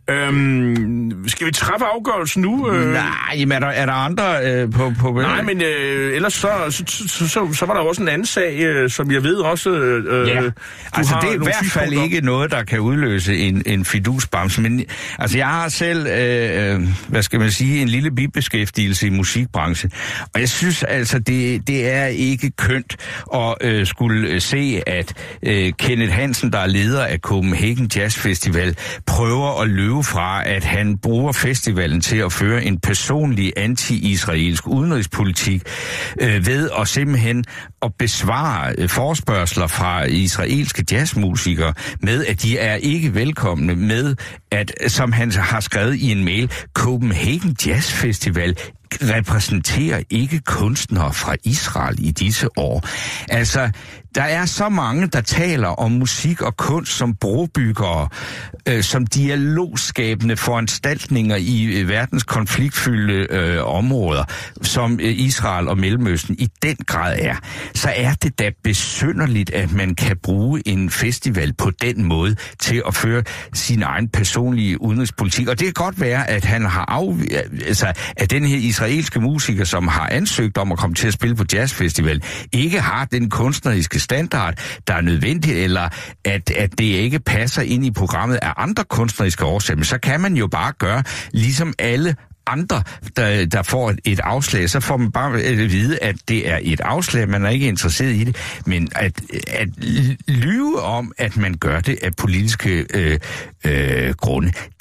Øhm, skal vi træffe afgørelsen nu? Nej, men er der, er der andre øh, på... på Nej, men øh, ellers så, så, så, så, så var der også en anden sag, øh, som jeg ved også... Øh, ja, altså det er i hvert fald ikke noget, der kan udløse en, en fidusbamse. Men altså jeg har selv, øh, hvad skal man sige, en lille bibeskæftigelse i musikbranchen. Og jeg synes altså, det, det er ikke kønt at øh, skulle se, at øh, Kenneth Hansen, der er leder af Copenhagen Jazz Festival, prøver at løbe fra, at han bruger festivalen til at føre en personlig anti-israelsk udenrigspolitik øh, ved at simpelthen at besvare øh, forespørgsler fra israelske jazzmusikere med, at de er ikke velkomne med, at, som han har skrevet i en mail, Copenhagen Jazz Festival repræsenterer ikke kunstnere fra Israel i disse år. Altså, der er så mange, der taler om musik og kunst som brobyggere, øh, som dialogskabende foranstaltninger i øh, verdens konfliktfyldte øh, områder, som øh, Israel og Mellemøsten i den grad er. Så er det da besynderligt, at man kan bruge en festival på den måde til at føre sin egen personlige udenrigspolitik. Og det kan godt være, at han har af, altså, at den her israelske musiker, som har ansøgt om at komme til at spille på jazzfestival, ikke har den kunstneriske standard, der er nødvendig, eller at, at det ikke passer ind i programmet af andre kunstneriske årsager. Men så kan man jo bare gøre, ligesom alle andre, der, der får et afslag, så får man bare at vide, at det er et afslag, man er ikke interesseret i det, men at, at lyve om, at man gør det af politiske øh, øh, grunde, det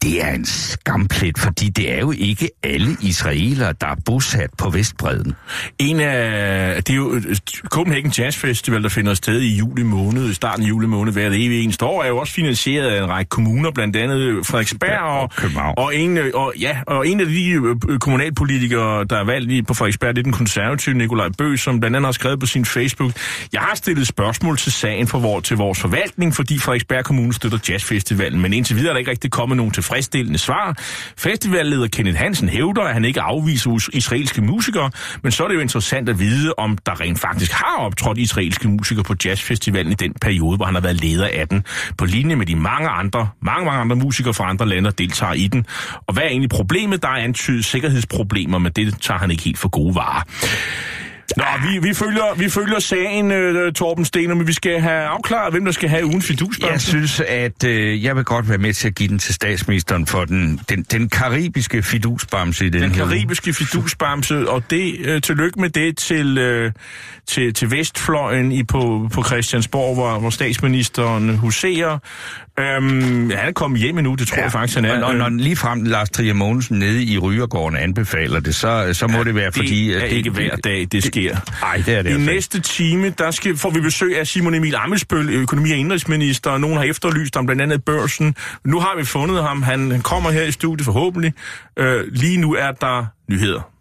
det er en skamplet, fordi det er jo ikke alle israelere, der er bosat på Vestbredden. En af, det er jo Copenhagen Jazz Festival, der finder sted i juli måned, i starten af juli måned, hver evig eneste år, er jo også finansieret af en række kommuner, blandt andet Frederiksberg og, og, en, og, ja, og en af de kommunalpolitikere, der er valgt på Frederiksberg, det er den konservative Nikolaj Bø, som blandt andet har skrevet på sin Facebook: Jeg har stillet spørgsmål til sagen for vor, til vores forvaltning, fordi Frederiksberg Kommune støtter jazzfestivalen, men indtil videre er der ikke rigtig kommet nogen tilfredsstillende svar. Festivalleder Kenneth Hansen hævder, at han ikke afviser israelske musikere, men så er det jo interessant at vide, om der rent faktisk har optrådt israelske musikere på jazzfestivalen i den periode, hvor han har været leder af den, på linje med de mange andre, mange, mange andre musikere fra andre lande, der deltager i den. Og hvad er egentlig problemet? Der er antydet sikkerhedsproblemer, men det tager han ikke helt for gode varer. Nå, vi, vi, følger, vi følger sagen, uh, Torben Steno, men vi skal have afklaret, hvem der skal have ugens fidusbamse. Jeg synes, at øh, jeg vil godt være med til at give den til statsministeren for den, den, den karibiske fidusbamse i den, den her Den karibiske fidusbamse, og det øh, tillykke med det til, øh, til, til Vestfløjen i, på, på Christiansborg, hvor, hvor statsministeren huserer. Øhm, han er kommet hjem endnu, det tror ja, jeg faktisk, han er. Og når, når ligefrem Lars Trier Mogensen nede i Rygergården anbefaler det, så, så må ja, det være, fordi... Det er at ikke det, hver dag, det sker. Nej, det er det. I altså. næste time, der skal, får vi besøg af Simon Emil Ammitzbøll, økonomi- og indrigsminister, og nogen har efterlyst ham, blandt andet Børsen. Nu har vi fundet ham, han kommer her i studiet forhåbentlig. Øh, lige nu er der nyheder.